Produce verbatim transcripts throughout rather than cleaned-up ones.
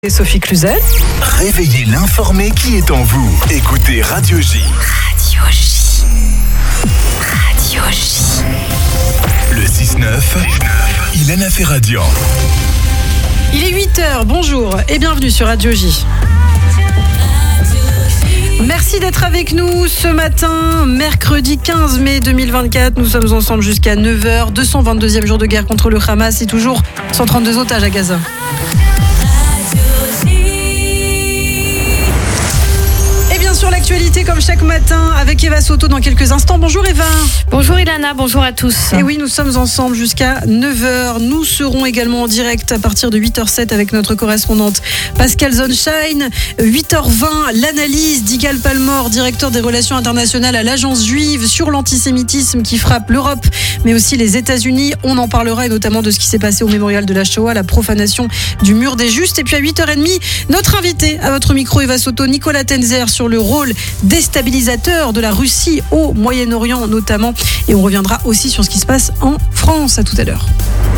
Et Sophie Cluzel. Réveillez l'informé qui est en vous. Écoutez Radio J. Radio J. Radio J. Le six neuf, Ilana Ferradian. Il est huit heures, bonjour et bienvenue sur Radio J. Merci d'être avec nous ce matin, mercredi quinze mai deux mille vingt-quatre. Nous sommes ensemble jusqu'à neuf heures. deux cent vingt-deuxième jour de guerre contre le Hamas et toujours cent trente-deux otages à Gaza. Sur l'actualité comme chaque matin avec Eva Soto dans quelques instants. Bonjour Eva. Bonjour Ilana, bonjour à tous. Et oui, nous sommes ensemble jusqu'à neuf heures. Nous serons également en direct à partir de huit heures zéro sept avec notre correspondante Pascal Zonshine. huit heures vingt, l'analyse d'Yigal Palmor, directeur des relations internationales à l'Agence juive, sur l'antisémitisme qui frappe l'Europe mais aussi les États-Unis. On en parlera et notamment de ce qui s'est passé au mémorial de la Shoah, la profanation du mur des justes. Et puis à huit heures trente, notre invité à votre micro Eva Soto, Nicolas Tenzer, sur le rôle déstabilisateur de la Russie au Moyen-Orient notamment. Et on reviendra aussi sur ce qui se passe en France. À tout à l'heure.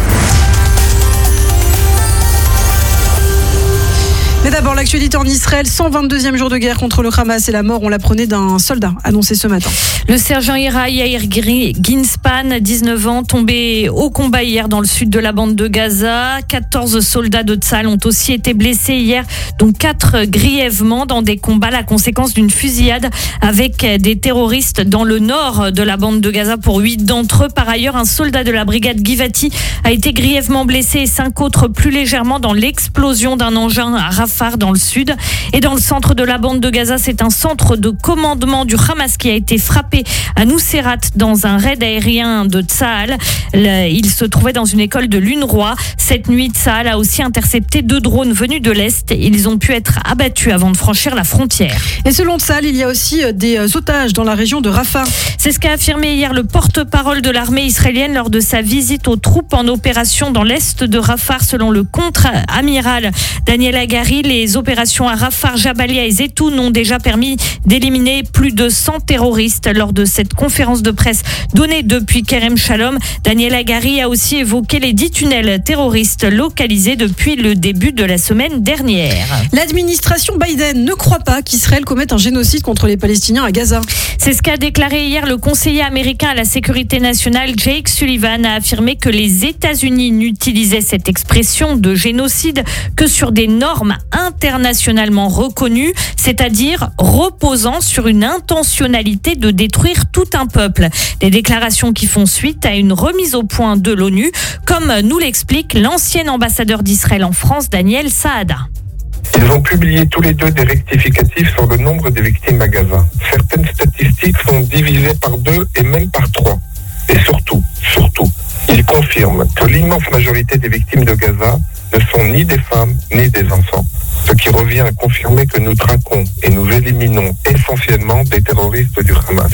Mais d'abord, l'actualité en Israël, cent vingt-deuxième jour de guerre contre le Hamas et la mort, on l'apprenait d'un soldat annoncé ce matin. Le sergent Ira Yair Ginspan, dix-neuf ans, tombé au combat hier dans le sud de la bande de Gaza. quatorze soldats de Tsahal ont aussi été blessés hier, dont quatre grièvement dans des combats, la conséquence d'une fusillade avec des terroristes dans le nord de la bande de Gaza pour huit d'entre eux. Par ailleurs, un soldat de la brigade Givati a été grièvement blessé et cinq autres plus légèrement dans l'explosion d'un engin à Rafah dans le sud. Et dans le centre de la bande de Gaza, c'est un centre de commandement du Hamas qui a été frappé à Nuseirat dans un raid aérien de Tsahal. Il se trouvait dans une école de l'UNRWA. Cette nuit, Tsahal a aussi intercepté deux drones venus de l'Est. Ils ont pu être abattus avant de franchir la frontière. Et selon Tsahal, il y a aussi des otages dans la région de Rafah. C'est ce qu'a affirmé hier le porte-parole de l'armée israélienne lors de sa visite aux troupes en opération dans l'Est de Rafah. Selon le contre-amiral Daniel Hagari, les opérations à Rafah, Jabalia et Zetoun ont déjà permis d'éliminer plus de cent terroristes. Lors de cette conférence de presse donnée depuis Kerem Shalom, Daniel Hagari a aussi évoqué les dix tunnels terroristes localisés depuis le début de la semaine dernière. L'administration Biden ne croit pas qu'Israël commette un génocide contre les Palestiniens à Gaza. C'est ce qu'a déclaré hier le conseiller américain à la sécurité nationale, Jake Sullivan, a affirmé que les États-Unis n'utilisaient cette expression de génocide que sur des normes internationalement reconnues, c'est-à-dire reposant sur une intentionnalité de détruire tout un peuple. Des déclarations qui font suite à une remise au point de l'ONU, comme nous l'explique l'ancien ambassadeur d'Israël en France, Daniel Saada. Ils ont publié tous les deux des rectificatifs sur le nombre des victimes à Gaza. Certaines statistiques sont divisées par deux et même par trois. Et surtout, surtout, ils confirment que l'immense majorité des victimes de Gaza ne sont ni des femmes ni des enfants. Ce qui revient à confirmer que nous traquons et nous éliminons essentiellement des terroristes du Hamas.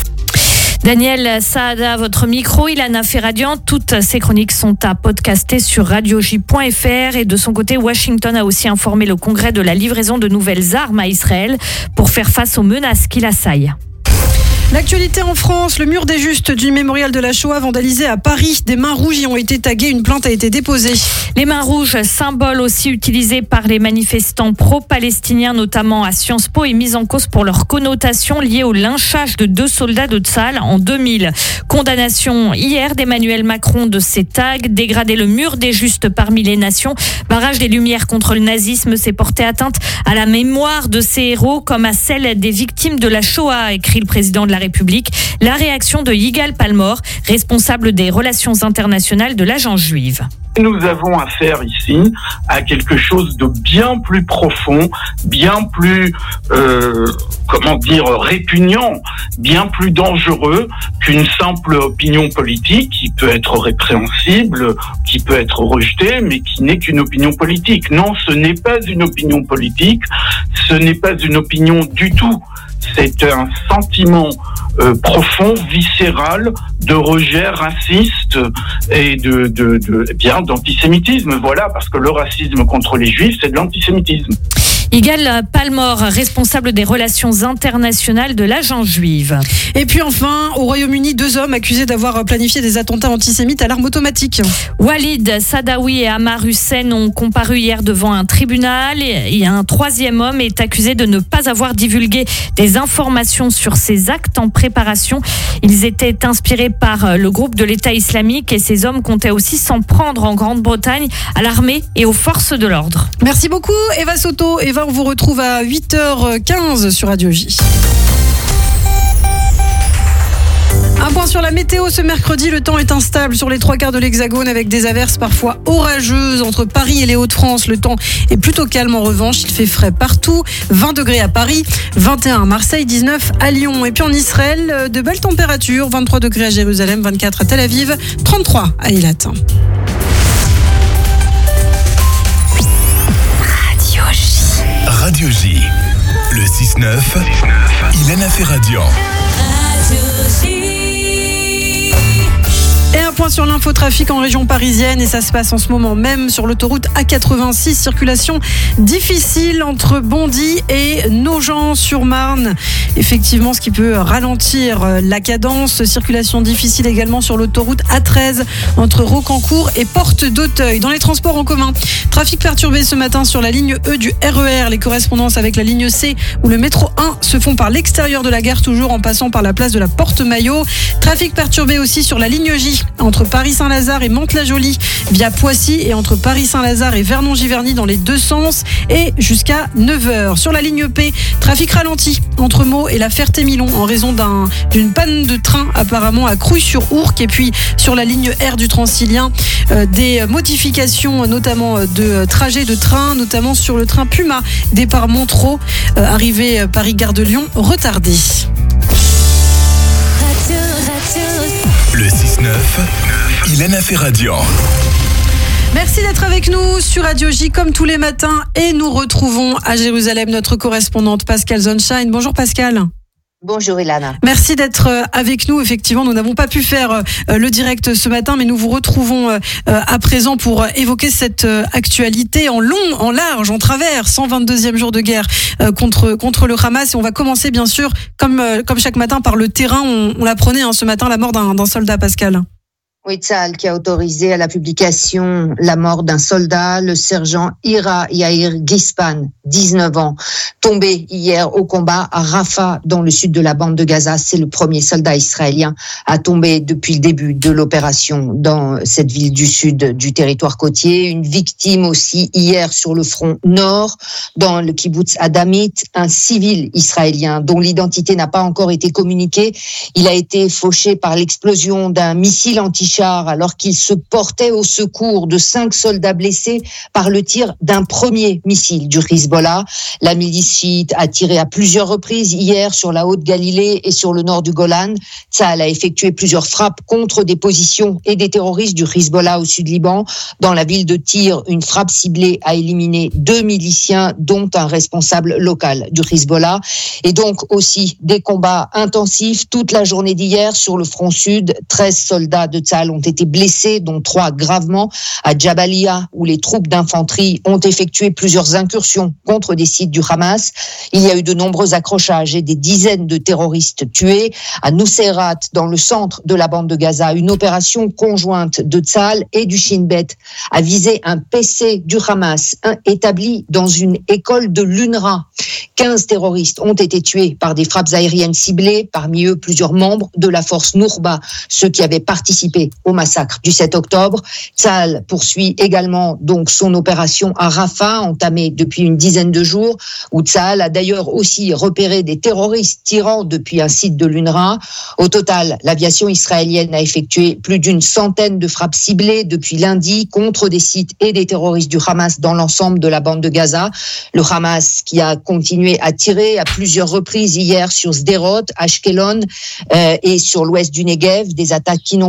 Daniel Saada, votre micro, Ilana Ferradian. Toutes ces chroniques sont à podcaster sur radio j point f r. Et de son côté, Washington a aussi informé le Congrès de la livraison de nouvelles armes à Israël pour faire face aux menaces qui l'assaillent. L'actualité en France, le mur des justes du mémorial de la Shoah vandalisé à Paris. Des mains rouges y ont été taguées, une plainte a été déposée. Les mains rouges, symbole aussi utilisé par les manifestants pro-palestiniens, notamment à Sciences Po, et mis en cause pour leur connotation liée au lynchage de deux soldats de Tsahal en deux mille. Condamnation hier d'Emmanuel Macron de ces tags, dégrader le mur des justes parmi les nations, barrage des lumières contre le nazisme, c'est porter atteinte à la mémoire de ces héros comme à celle des victimes de la Shoah, écrit le président de la République. La réaction de Yigal Palmor, responsable des relations internationales de l'Agence juive. Nous avons affaire ici à quelque chose de bien plus profond, bien plus, euh, comment dire, répugnant, bien plus dangereux qu'une simple opinion politique qui peut être répréhensible, qui peut être rejetée, mais qui n'est qu'une opinion politique. Non, ce n'est pas une opinion politique, ce n'est pas une opinion du tout. C'est un sentiment euh, profond, viscéral, de rejet raciste et de, de, de, eh bien, d'antisémitisme. Voilà, parce que le racisme contre les juifs, c'est de l'antisémitisme. Yigal Palmor, responsable des relations internationales de l'agence juive. Et puis enfin, au Royaume-Uni, deux hommes accusés d'avoir planifié des attentats antisémites à l'arme automatique. Walid Sadawi et Ammar Hussein ont comparu hier devant un tribunal et un troisième homme est accusé de ne pas avoir divulgué des informations sur ces actes en préparation. Ils étaient inspirés par le groupe de l'État islamique et ces hommes comptaient aussi s'en prendre en Grande-Bretagne à l'armée et aux forces de l'ordre. Merci beaucoup Eva Soto. Eva, on vous retrouve à huit heures quinze sur Radio J. Un point sur la météo ce mercredi, le temps est instable sur les trois quarts de l'Hexagone avec des averses parfois orageuses entre Paris et les Hauts-de-France. Le temps est plutôt calme en revanche, il fait frais partout, vingt degrés à Paris, vingt et un à Marseille, dix-neuf à Lyon. Et puis en Israël, de belles températures, vingt-trois degrés à Jérusalem, vingt-quatre à Tel Aviv, trente-trois à Eilat. Radio J. Radio J. Le six neuf, Ilana Ferradian. Et un point sur l'infotrafic en région parisienne, et ça se passe en ce moment même sur l'autoroute A quatre-vingt-six. Circulation difficile entre Bondy et Nogent-sur-Marne. Effectivement, ce qui peut ralentir la cadence. Circulation difficile également sur l'autoroute A treize entre Rocancourt et Porte d'Auteuil. Dans les transports en commun, trafic perturbé ce matin sur la ligne E du R E R. Les correspondances avec la ligne C ou le métro un se font par l'extérieur de la gare, toujours en passant par la place de la Porte-Maillot. Trafic perturbé aussi sur la ligne J entre Paris-Saint-Lazare et Mantes-la-Jolie via Poissy et entre Paris-Saint-Lazare et Vernon-Giverny dans les deux sens et jusqu'à neuf heures. Sur la ligne P, trafic ralenti entre Meaux et la Ferté-Milon en raison d'un, d'une panne de train apparemment à Crouy-sur-Ourcq. Et puis sur la ligne R du Transilien, euh, des modifications notamment de trajets de train, notamment sur le train Puma départ Montereau, euh, arrivé Paris-Gare de Lyon retardé. Le six neuf, Ilana Ferradian. Merci d'être avec nous sur Radio J comme tous les matins et nous retrouvons à Jérusalem notre correspondante Pascal Zonshine. Bonjour Pascal. Bonjour Ilana. Merci d'être avec nous. Effectivement, nous n'avons pas pu faire le direct ce matin, mais nous vous retrouvons à présent pour évoquer cette actualité en long, en large, en travers. cent vingt-deuxième jour de guerre contre contre le Hamas. Et on va commencer bien sûr, comme comme chaque matin, par le terrain. On, on l'apprenait hein, ce matin, la mort d'un, d'un soldat, Pascal. Oui, Tzahal qui a autorisé à la publication la mort d'un soldat, le sergent Ira Yair Gispan, dix-neuf ans, tombé hier au combat à Rafah, dans le sud de la bande de Gaza. C'est le premier soldat israélien à tomber depuis le début de l'opération dans cette ville du sud du territoire côtier. Une victime aussi hier sur le front nord, dans le kibbutz Adamit, un civil israélien dont l'identité n'a pas encore été communiquée. Il a été fauché par l'explosion d'un missile anti alors qu'il se portait au secours de cinq soldats blessés par le tir d'un premier missile du Hezbollah. La milice chiite a tiré à plusieurs reprises hier sur la Haute-Galilée et sur le nord du Golan. Tzahal a effectué plusieurs frappes contre des positions et des terroristes du Hezbollah au sud Liban. Dans la ville de Tyr, une frappe ciblée a éliminé deux miliciens, dont un responsable local du Hezbollah. Et donc aussi des combats intensifs toute la journée d'hier sur le front sud. treize soldats de Tzahal ont été blessés, dont trois gravement, à Jabalia, où les troupes d'infanterie ont effectué plusieurs incursions contre des sites du Hamas. Il y a eu de nombreux accrochages et des dizaines de terroristes tués. À Nuseirat, dans le centre de la bande de Gaza, une opération conjointe de Tzahal et du Shin Bet a visé un P C du Hamas établi dans une école de l'U N R W A. quinze terroristes ont été tués par des frappes aériennes ciblées, parmi eux plusieurs membres de la force Nourba, ceux qui avaient participé au massacre du sept octobre. Tzahal poursuit également donc son opération à Rafah, entamée depuis une dizaine de jours, où Tzahal a d'ailleurs aussi repéré des terroristes tirant depuis un site de l'U N R W A. Au total, l'aviation israélienne a effectué plus d'une centaine de frappes ciblées depuis lundi contre des sites et des terroristes du Hamas dans l'ensemble de la bande de Gaza. Le Hamas qui a continué à tirer à plusieurs reprises hier sur Sderot, Ashkelon euh, et sur l'ouest du Negev, des attaques qui n'ont pas fait de blessés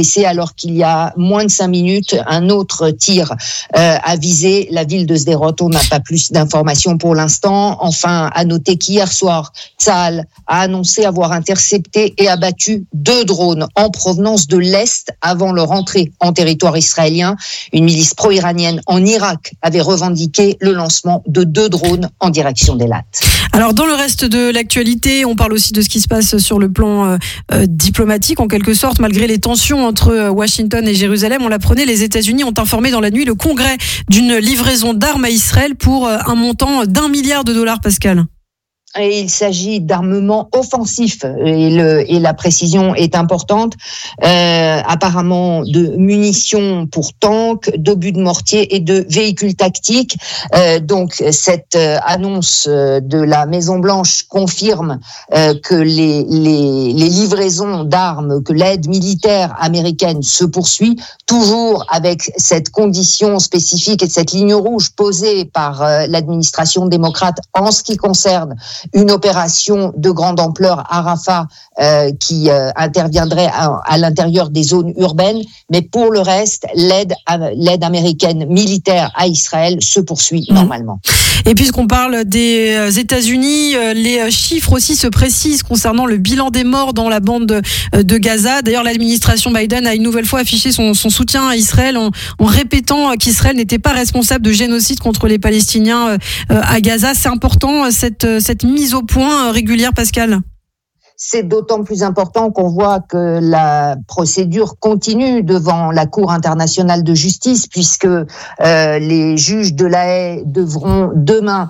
blessés, alors qu'il y a moins de cinq minutes, un autre tir euh, a visé la ville de Sderot. On n'a pas plus d'informations pour l'instant. Enfin, à noter qu'hier soir, Tsahal a annoncé avoir intercepté et abattu deux drones en provenance de l'Est avant leur entrée en territoire israélien. Une milice pro-iranienne en Irak avait revendiqué le lancement de deux drones en direction d'Elat. Alors, dans le reste de l'actualité, on parle aussi de ce qui se passe sur le plan euh, euh, diplomatique, en quelque sorte, malgré les tensions entre euh, Washington et Jérusalem. On l'apprenait, les États-Unis ont informé dans la nuit le Congrès d'une livraison d'armes à Israël pour euh, un montant d'un milliard de dollars, Pascal. Et il s'agit d'armements offensifs et, le, et la précision est importante. Euh, apparemment de munitions pour tanks, d'obus de mortier et de véhicules tactiques. Euh, donc cette euh, annonce de la Maison Blanche confirme euh, que les, les, les livraisons d'armes, que l'aide militaire américaine se poursuit, toujours avec cette condition spécifique et cette ligne rouge posée par euh, l'administration démocrate en ce qui concerne une opération de grande ampleur à Rafah euh, qui euh, interviendrait à, à l'intérieur des zones urbaines, mais pour le reste, l'aide, à, l'aide américaine militaire à Israël se poursuit mmh. normalement. Et puisqu'on parle des États-Unis, les chiffres aussi se précisent concernant le bilan des morts dans la bande de, de Gaza. D'ailleurs, l'administration Biden a une nouvelle fois affiché son, son soutien à Israël en, en répétant qu'Israël n'était pas responsable de génocide contre les Palestiniens à Gaza. C'est important, cette, cette mise au point régulière, Pascal ? C'est d'autant plus important qu'on voit que la procédure continue devant la Cour internationale de justice, puisque euh, les juges de la Haye devront demain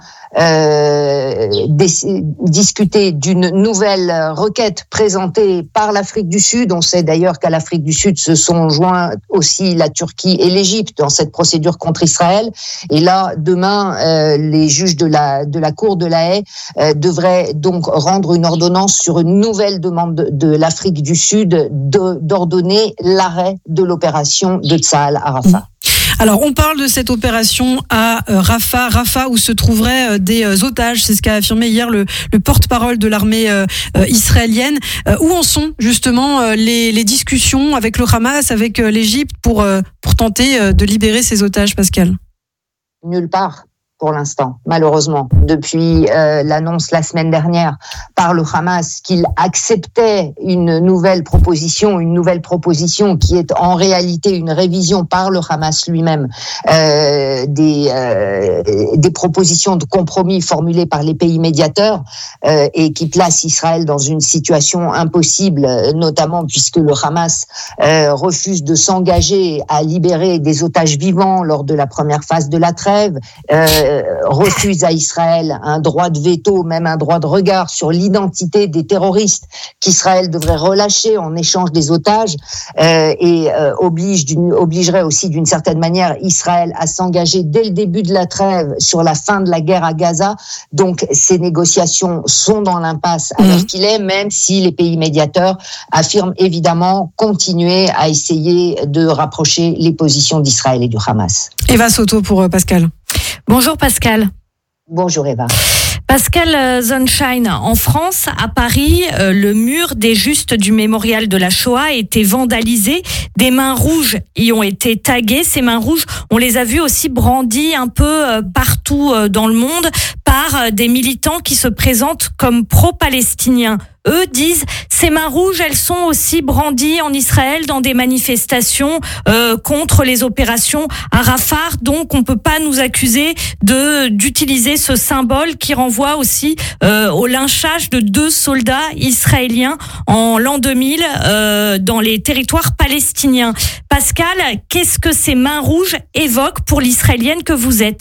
euh, dis- discuter d'une nouvelle requête présentée par l'Afrique du Sud. On sait d'ailleurs qu'à l'Afrique du Sud se sont joints aussi la Turquie et l'Égypte dans cette procédure contre Israël. Et là, demain, euh, les juges de la de la Cour de la Haye euh, devraient donc rendre une ordonnance sur une nouvelle demande de, de l'Afrique du Sud de, d'ordonner l'arrêt de l'opération de Tsahal à Rafah. Alors, on parle de cette opération à Rafah, Rafah où se trouveraient des otages. C'est ce qu'a affirmé hier le, le porte-parole de l'armée euh, israélienne. Euh, où en sont justement les, les discussions avec le Hamas, avec l'Égypte pour, pour tenter de libérer ces otages, Pascal ? Nulle part. Pour l'instant, malheureusement, depuis euh, l'annonce la semaine dernière par le Hamas qu'il acceptait une nouvelle proposition, une nouvelle proposition qui est en réalité une révision par le Hamas lui-même euh, des euh, des propositions de compromis formulées par les pays médiateurs euh, et qui place Israël dans une situation impossible, notamment puisque le Hamas euh, refuse de s'engager à libérer des otages vivants lors de la première phase de la trêve. Euh, refuse à Israël un droit de veto, même un droit de regard sur l'identité des terroristes qu'Israël devrait relâcher en échange des otages euh, et euh, oblige d'une, obligerait aussi d'une certaine manière Israël à s'engager dès le début de la trêve sur la fin de la guerre à Gaza. Donc ces négociations sont dans l'impasse à l'heure mmh. qu'il est, même si les pays médiateurs affirment évidemment continuer à essayer de rapprocher les positions d'Israël et du Hamas. Eva Soto pour Pascal. Bonjour Pascal. Bonjour Eva. Pascal Sunshine, en France, à Paris, le mur des justes du mémorial de la Shoah a été vandalisé. Des mains rouges y ont été taguées. Ces mains rouges, on les a vues aussi brandies un peu partout dans le monde par des militants qui se présentent comme pro-palestiniens. Eux disent, ces mains rouges, elles sont aussi brandies en Israël dans des manifestations euh, contre les opérations à Rafah. Donc, on peut pas nous accuser de d'utiliser ce symbole qui renvoie aussi euh, au lynchage de deux soldats israéliens en l'an deux mille euh, dans les territoires palestiniens. Pascal, qu'est-ce que ces mains rouges évoquent pour l'israélienne que vous êtes ?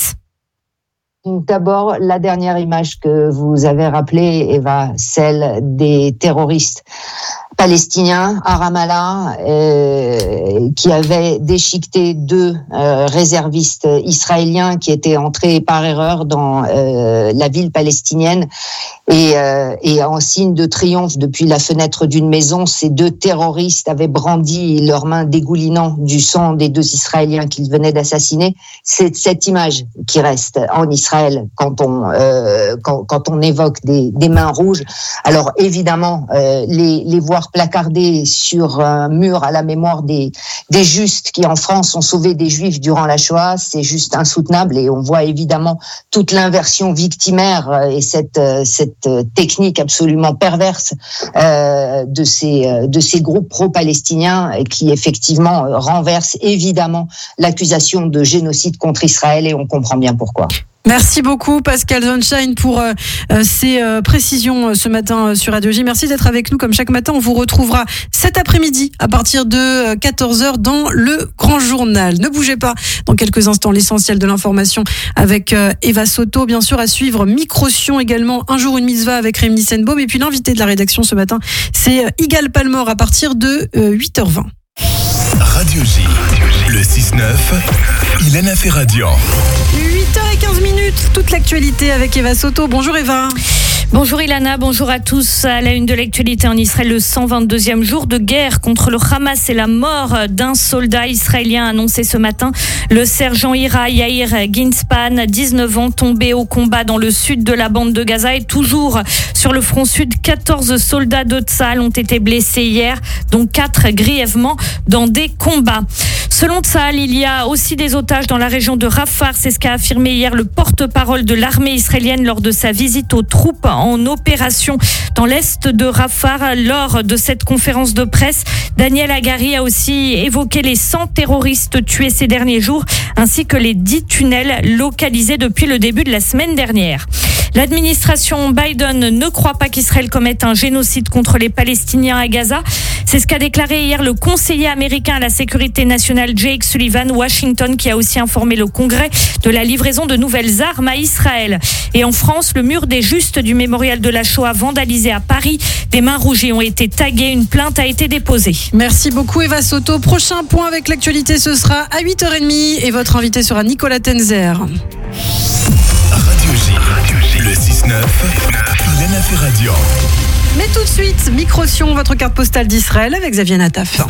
D'abord, la dernière image que vous avez rappelée, Eva, celle des terroristes palestiniens à Ramallah euh, qui avaient déchiqueté deux euh, réservistes israéliens qui étaient entrés par erreur dans euh, la ville palestinienne et, euh, et en signe de triomphe depuis la fenêtre d'une maison, ces deux terroristes avaient brandi leurs mains dégoulinant du sang des deux Israéliens qu'ils venaient d'assassiner. C'est cette image qui reste en Israël quand on euh, quand, quand on évoque des, des mains rouges. Alors évidemment, euh, les, les voir morts placardés sur un mur à la mémoire des, des justes qui en France ont sauvé des juifs durant la Shoah, c'est juste insoutenable et on voit évidemment toute l'inversion victimaire et cette, cette technique absolument perverse euh, de ces, de ces groupes pro-palestiniens qui effectivement renversent évidemment l'accusation de génocide contre Israël et on comprend bien pourquoi. Merci beaucoup Pascal Zonshine pour euh, ces euh, précisions euh, ce matin euh, sur Radio J. Merci d'être avec nous comme chaque matin. On vous retrouvera cet après-midi à partir de euh, quatorze heures dans le Grand Journal. Ne bougez pas, dans quelques instants l'essentiel de l'information avec euh, Eva Soto. Bien sûr à suivre Microsion également, Un jour une mitzvah avec Rémi Nissenbaum. Et puis l'invité de la rédaction ce matin c'est euh, Igal Palmore à partir de euh, huit heures vingt. Radio J, le six neuf, Ilana Ferradian. huit heures quinze minutes, toute l'actualité avec Eva Soto. Bonjour Eva. Bonjour Ilana, bonjour à tous. À la une de l'actualité en Israël, le cent vingt-deuxième jour de guerre contre le Hamas et la mort d'un soldat israélien annoncé ce matin. Le sergent Ira Yair Ginspan, dix-neuf ans, tombé au combat dans le sud de la bande de Gaza et toujours sur le front sud. quatorze soldats de Tsahal ont été blessés hier, dont quatre grièvement dans des combats. Selon Tsahal, il y a aussi des otages dans la région de Rafah. C'est ce qu'a affirmé hier le porte-parole de l'armée israélienne lors de sa visite aux troupes en opération dans l'est de Rafah. Lors de cette conférence de presse, Daniel Hagari a aussi évoqué les cent terroristes tués ces derniers jours, ainsi que les dix tunnels localisés depuis le début de la semaine dernière. L'administration Biden ne croit pas qu'Israël commette un génocide contre les Palestiniens à Gaza. C'est ce qu'a déclaré hier le conseiller américain à la sécurité nationale Jake Sullivan. Washington qui a aussi informé le Congrès de la livraison de nouvelles armes à Israël. Et en France, le mur des justes du mémorial de la Shoah vandalisé à Paris. Des mains rouges ont été taguées. Une plainte a été déposée. Merci beaucoup Eva Soto. Prochain point avec l'actualité, ce sera à huit heures trente et votre invité sera Nicolas Tenzer. Radio J, le six neuf, Ilana Ferradian. Mais tout de suite, Microsion, votre carte postale d'Israël avec Xavier Nataf.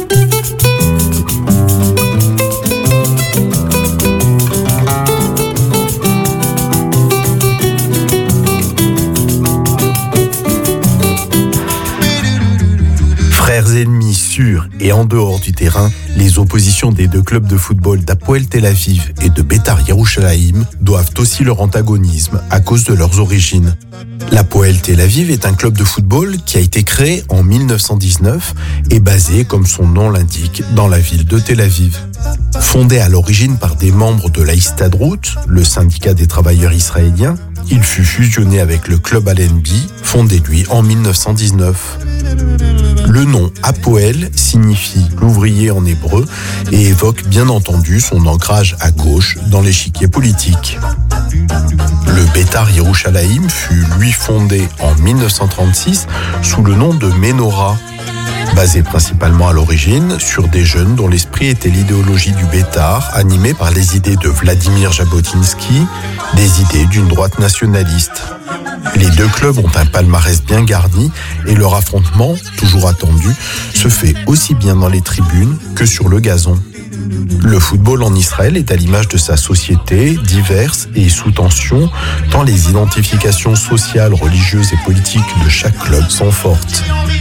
Frères ennemis sur et en dehors du terrain, les oppositions des deux clubs de football d'Hapoel Tel Aviv et de Beitar Yerushalayim doivent aussi leur antagonisme à cause de leurs origines. L'Hapoel Tel Aviv est un club de football qui a été créé en mille neuf cent dix-neuf et basé, comme son nom l'indique, dans la ville de Tel Aviv. Fondé à l'origine par des membres de la Histadrut, le syndicat des travailleurs israéliens, il fut fusionné avec le club Allenby, fondé lui en mille neuf cent dix-neuf. Le nom Hapoel signifie l'ouvrier en hébreu et évoque bien entendu son ancrage à gauche dans l'échiquier politique. Le Beitar Yerushalayim fut lui fondé en mille neuf cent trente-six sous le nom de Menorah, basé principalement à l'origine sur des jeunes dont l'esprit était l'idéologie du Beitar, animée par les idées de Vladimir Jabotinsky, des idées d'une droite nationaliste. Les deux clubs ont un palmarès bien garni et leur affrontement, toujours attendu, se fait aussi bien dans les tribunes que sur le gazon. Le football en Israël est à l'image de sa société, diverse et sous tension, tant les identifications sociales, religieuses et politiques de chaque club sont fortes.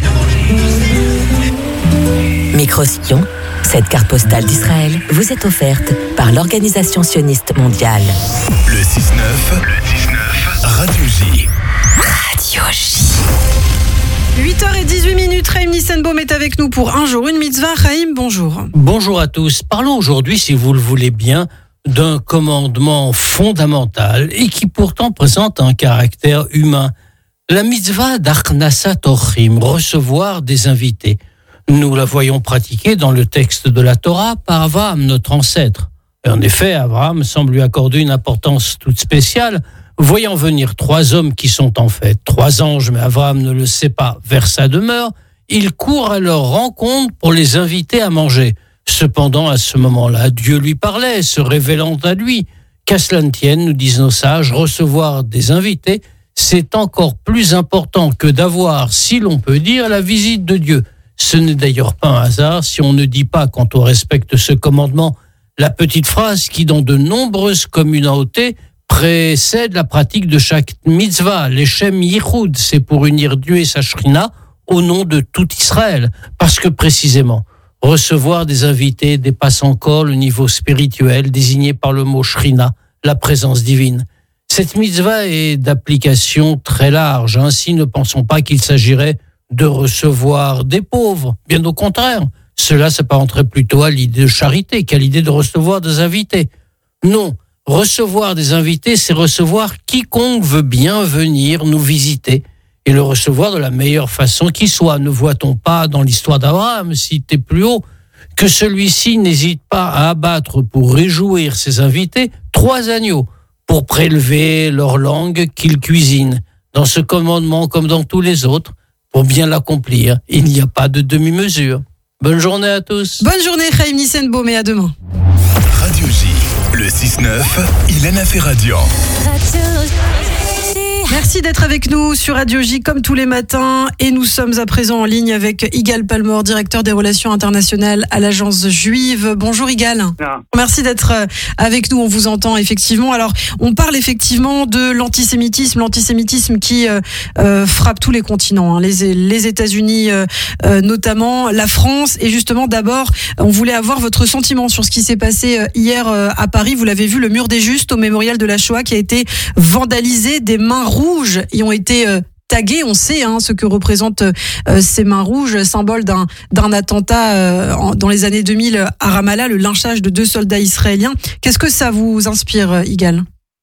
Microsion, cette carte postale d'Israël vous est offerte par l'Organisation sioniste mondiale. Le six neuf, Radio J. Radio J. huit heures dix-huit minutes, Chaim Nissenbaum est avec nous pour Un jour une mitzvah. Chaim, bonjour. Bonjour à tous. Parlons aujourd'hui, si vous le voulez bien, d'un commandement fondamental et qui pourtant présente un caractère humain. La mitzvah d'Achnasat Orchim, recevoir des invités. Nous la voyons pratiquée dans le texte de la Torah par Abraham, notre ancêtre. Et en effet, Abraham semble lui accorder une importance toute spéciale, voyant venir trois hommes qui sont en fait trois anges, mais Abraham ne le sait pas, vers sa demeure, il court à leur rencontre pour les inviter à manger. Cependant, à ce moment-là, Dieu lui parlait, se révélant à lui. Qu'à cela ne tienne, nous disent nos sages, recevoir des invités, c'est encore plus important que d'avoir, si l'on peut dire, la visite de Dieu. Ce n'est d'ailleurs pas un hasard si on ne dit pas, quand on respecte ce commandement, la petite phrase qui, dans de nombreuses communautés, précède la pratique de chaque mitzvah, l'Echem Yichud, c'est pour unir Dieu et sa Shrina, au nom de tout Israël. Parce que précisément, recevoir des invités dépasse encore le niveau spirituel désigné par le mot Shrina, la présence divine. Cette mitzvah est d'application très large. Ainsi, ne pensons pas qu'il s'agirait de recevoir des pauvres. Bien au contraire, cela s'apparenterait plutôt à l'idée de charité qu'à l'idée de recevoir des invités. Non, recevoir des invités, c'est recevoir quiconque veut bien venir nous visiter et le recevoir de la meilleure façon qui soit. Ne voit-on pas dans l'histoire d'Abraham, cité plus haut, que celui-ci n'hésite pas à abattre pour réjouir ses invités trois agneaux pour prélever leur langue qu'il cuisine. Dans ce commandement, comme dans tous les autres, pour bien l'accomplir, il n'y a pas de demi-mesure. Bonne journée à tous. Bonne journée, Chaim Nissenbaum, et à demain. Radio J, le six neuf, Ilana Ferradian. Merci d'être avec nous sur Radio J comme tous les matins, et nous sommes à présent en ligne avec Igal Palmor, directeur des relations internationales à l'agence juive. Bonjour Igal. Ah. Merci d'être avec nous, on vous entend effectivement. Alors on parle effectivement de l'antisémitisme, l'antisémitisme qui euh, euh, frappe tous les continents, hein. les, les États-Unis euh, euh, notamment, la France, et justement d'abord on voulait avoir votre sentiment sur ce qui s'est passé euh, hier euh, à Paris. Vous l'avez vu, le mur des Justes au mémorial de la Shoah qui a été vandalisé, des mains rouges y ont été euh, taguées. On sait hein, ce que représentent euh, ces mains rouges, symbole d'un, d'un attentat euh, en, dans les années deux mille à Ramallah, le lynchage de deux soldats israéliens. Qu'est-ce que ça vous inspire, Igal ?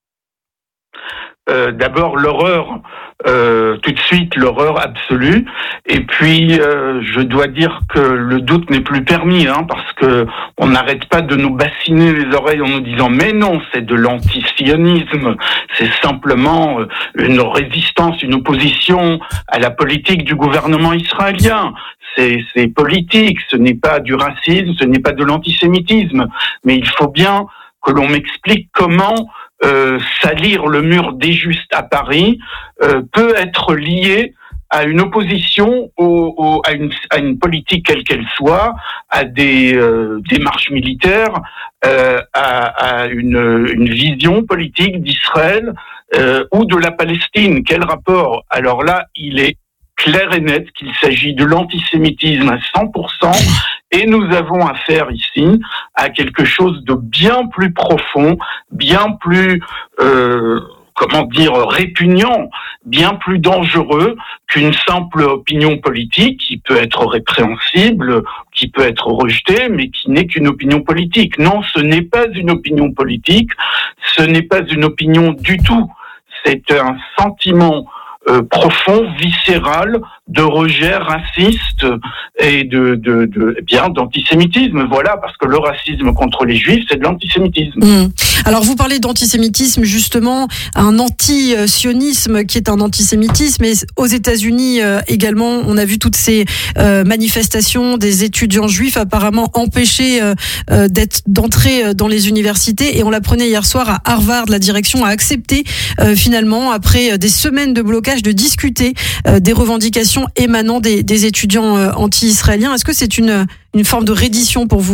Euh, d'abord l'horreur, euh, tout de suite l'horreur absolue, et puis euh, je dois dire que le doute n'est plus permis, hein, parce que on n'arrête pas de nous bassiner les oreilles en nous disant mais non, c'est de l'antisionisme, c'est simplement euh, une résistance, une opposition à la politique du gouvernement israélien. C'est, c'est politique, ce n'est pas du racisme, ce n'est pas de l'antisémitisme, mais il faut bien que l'on m'explique comment Euh, salir le mur des Justes à Paris euh, peut être lié à une opposition au, au, à, une, à une politique quelle qu'elle soit, à des euh, démarches militaires, euh, à, à une, une vision politique d'Israël euh, ou de la Palestine. Quel rapport ? Alors là, il est clair et net qu'il s'agit de l'antisémitisme à cent pour cent, et nous avons affaire ici à quelque chose de bien plus profond, bien plus, euh, comment dire, répugnant, bien plus dangereux qu'une simple opinion politique qui peut être répréhensible, qui peut être rejetée, mais qui n'est qu'une opinion politique. Non, ce n'est pas une opinion politique, ce n'est pas une opinion du tout. C'est un sentiment Euh, profond, viscéral, de rejet raciste et de, de, de eh bien d'antisémitisme. Voilà, parce que le racisme contre les Juifs, c'est de l'antisémitisme. Mmh. Alors vous parlez d'antisémitisme, justement, un anti-sionisme qui est un antisémitisme, et aux États-Unis euh, également, on a vu toutes ces euh, manifestations des étudiants juifs apparemment empêchés euh, euh, d'être, d'entrer dans les universités, et on l'apprenait hier soir à Harvard, la direction a accepté euh, finalement, après des semaines de blocage, de discuter euh, des revendications émanant des, des étudiants euh, anti-israéliens. Est-ce que c'est une, une forme de reddition pour vous ?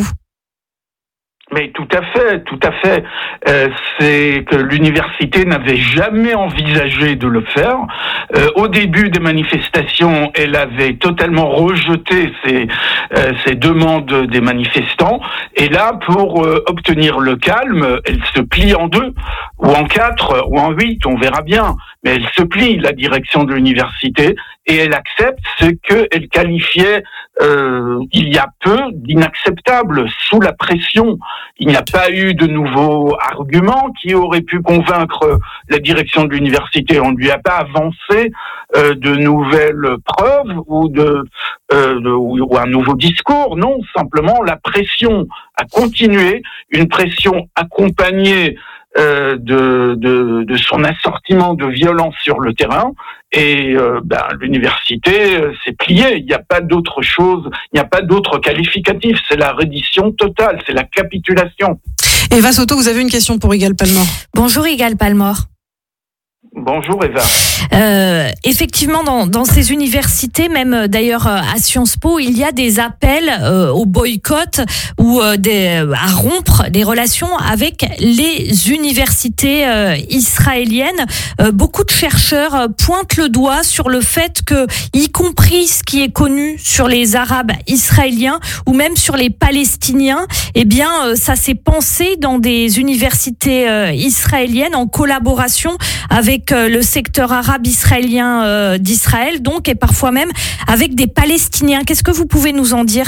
Mais tout à fait, tout à fait. Euh, c'est que l'université n'avait jamais envisagé de le faire. Euh, au début des manifestations, elle avait totalement rejeté ces, euh, ces demandes des manifestants. Et là, pour euh, obtenir le calme, elle se plie en deux, ou en quatre, ou en huit, on verra bien. Mais elle se plie, la direction de l'université, et elle accepte ce qu'elle qualifiait euh, il y a peu d'inacceptable, sous la pression. Il n'y a pas eu de nouveaux arguments qui auraient pu convaincre la direction de l'université. On ne lui a pas avancé euh, de nouvelles preuves ou, de, euh, de, ou un nouveau discours. Non, simplement la pression a continué, une pression accompagnée Euh, de, de, de son assortiment de violence sur le terrain, et euh, ben, l'université euh, s'est pliée. Il n'y a pas d'autre chose, il n'y a pas d'autre qualificatif. C'est la reddition totale, c'est la capitulation. Eva Soto, vous avez une question pour Igal Palmor. Bonjour Igal Palmor. Bonjour Eva. Euh, effectivement, dans, dans ces universités, même d'ailleurs à Sciences Po, il y a des appels euh, au boycott ou euh, des, à rompre des relations avec les universités euh, israéliennes. Euh, beaucoup de chercheurs euh, pointent le doigt sur le fait que, y compris ce qui est connu sur les Arabes israéliens ou même sur les Palestiniens, eh bien, euh, ça s'est pensé dans des universités euh, israéliennes en collaboration avec euh, le secteur arabe israélien euh, d'Israël, donc, et parfois même avec des Palestiniens. Qu'est-ce que vous pouvez nous en dire ?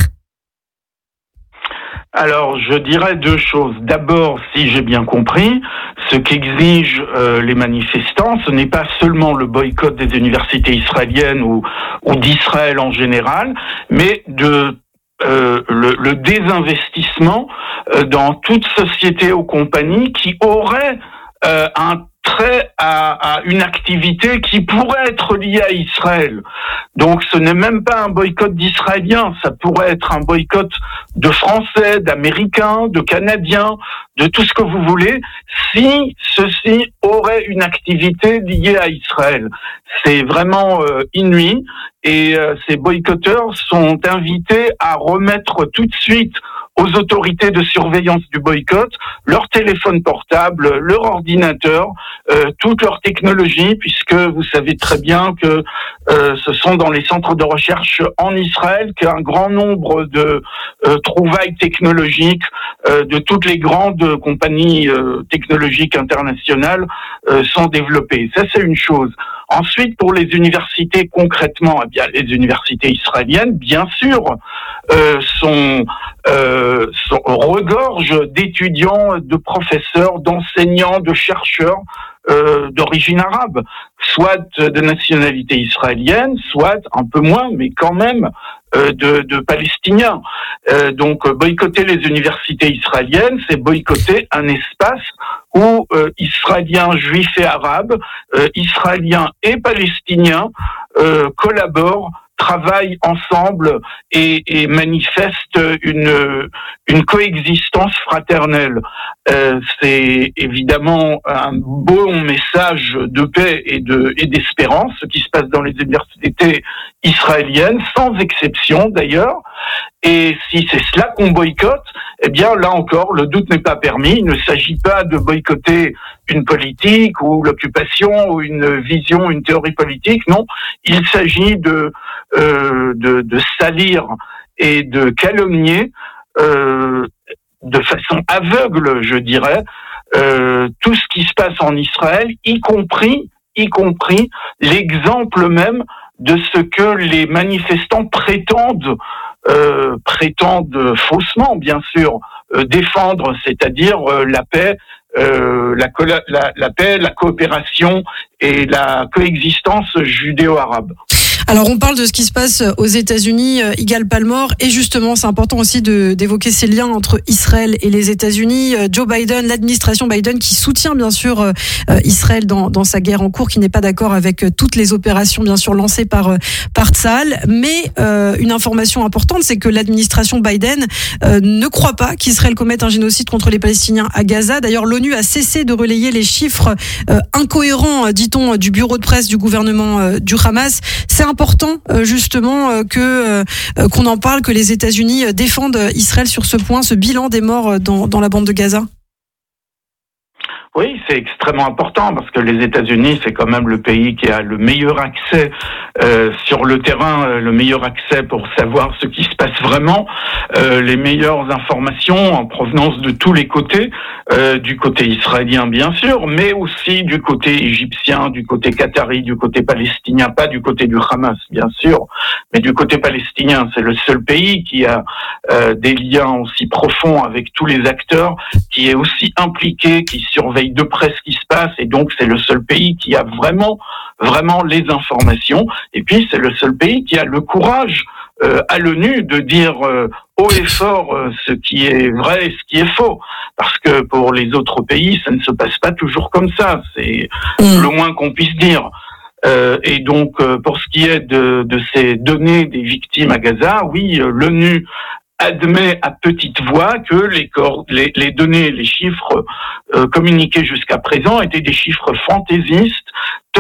Alors, je dirais deux choses. D'abord, si j'ai bien compris, ce qu'exigent euh, les manifestants, ce n'est pas seulement le boycott des universités israéliennes ou, ou d'Israël en général, mais de euh, le, le désinvestissement euh, dans toute société ou compagnie qui aurait euh, un trait à, à une activité qui pourrait être liée à Israël. Donc ce n'est même pas un boycott d'Israéliens, ça pourrait être un boycott de Français, d'Américains, de Canadiens, de tout ce que vous voulez, si ceci aurait une activité liée à Israël. C'est vraiment euh, inouï et euh, ces boycotteurs sont invités à remettre tout de suite aux autorités de surveillance du boycott leur téléphone portable, leur ordinateur, euh, toute leur technologie, puisque vous savez très bien que euh, ce sont dans les centres de recherche en Israël qu'un grand nombre de euh, trouvailles technologiques euh, de toutes les grandes compagnies euh, technologiques internationales euh, sont développées. Ça, c'est une chose. Ensuite, pour les universités, concrètement, eh bien, les universités israéliennes, bien sûr, euh, sont, euh, sont regorgent d'étudiants, de professeurs, d'enseignants, de chercheurs euh, d'origine arabe, soit de nationalité israélienne, soit un peu moins, mais quand même euh, de, de Palestiniens. Euh, donc, boycotter les universités israéliennes, c'est boycotter un espace où euh, Israéliens, Juifs et Arabes, euh, Israéliens et Palestiniens euh, collaborent, travaillent ensemble et, et manifestent une, une coexistence fraternelle. Euh, c'est évidemment un beau message de paix et, de, et d'espérance, ce qui se passe dans les universités israéliennes, sans exception d'ailleurs. Et si c'est cela qu'on boycotte, eh bien là encore, le doute n'est pas permis. Il ne s'agit pas de boycotter une politique ou l'occupation ou une vision, une théorie politique. Non, il s'agit de, euh, de, de salir et de calomnier euh, de façon aveugle, je dirais, euh, tout ce qui se passe en Israël, y compris, y compris l'exemple même de ce que les manifestants prétendent Euh, prétendent faussement, bien sûr, euh, défendre, c'est-à-dire euh, la paix, euh, la, la, la paix, la coopération et la coexistence judéo-arabe. Alors on parle de ce qui se passe aux États-Unis, euh, Igal Palmore, et justement c'est important aussi de, d'évoquer ces liens entre Israël et les États-Unis. Euh, Joe Biden, l'administration Biden qui soutient bien sûr euh, Israël dans, dans sa guerre en cours, qui n'est pas d'accord avec toutes les opérations bien sûr lancées par par Tsahal, mais euh, une information importante, c'est que l'administration Biden euh, ne croit pas qu'Israël commette un génocide contre les Palestiniens à Gaza. D'ailleurs l'ONU a cessé de relayer les chiffres euh, incohérents, dit-on, du bureau de presse du gouvernement euh, du Hamas. C'est important justement que qu'on en parle, que les États-Unis défendent Israël sur ce point, ce bilan des morts dans, dans la bande de Gaza. Oui, c'est extrêmement important parce que les États-Unis, c'est quand même le pays qui a le meilleur accès euh, sur le terrain, euh, le meilleur accès pour savoir ce qui se passe vraiment, euh, les meilleures informations en provenance de tous les côtés, euh, du côté israélien bien sûr, mais aussi du côté égyptien, du côté qatari, du côté palestinien, pas du côté du Hamas bien sûr, mais du côté palestinien. C'est le seul pays qui a euh, des liens aussi profonds avec tous les acteurs, qui est aussi impliqué, qui surveille de près ce qui se passe, et donc c'est le seul pays qui a vraiment, vraiment les informations, et puis c'est le seul pays qui a le courage euh, à l'ONU de dire euh, haut et fort euh, ce qui est vrai et ce qui est faux, parce que pour les autres pays, ça ne se passe pas toujours comme ça, c'est mmh. le moins qu'on puisse dire. Euh, et donc, euh, pour ce qui est de, de ces données des victimes à Gaza, oui, euh, l'ONU admet à petite voix que les, corps, les, les données, les chiffres euh, communiqués jusqu'à présent étaient des chiffres fantaisistes,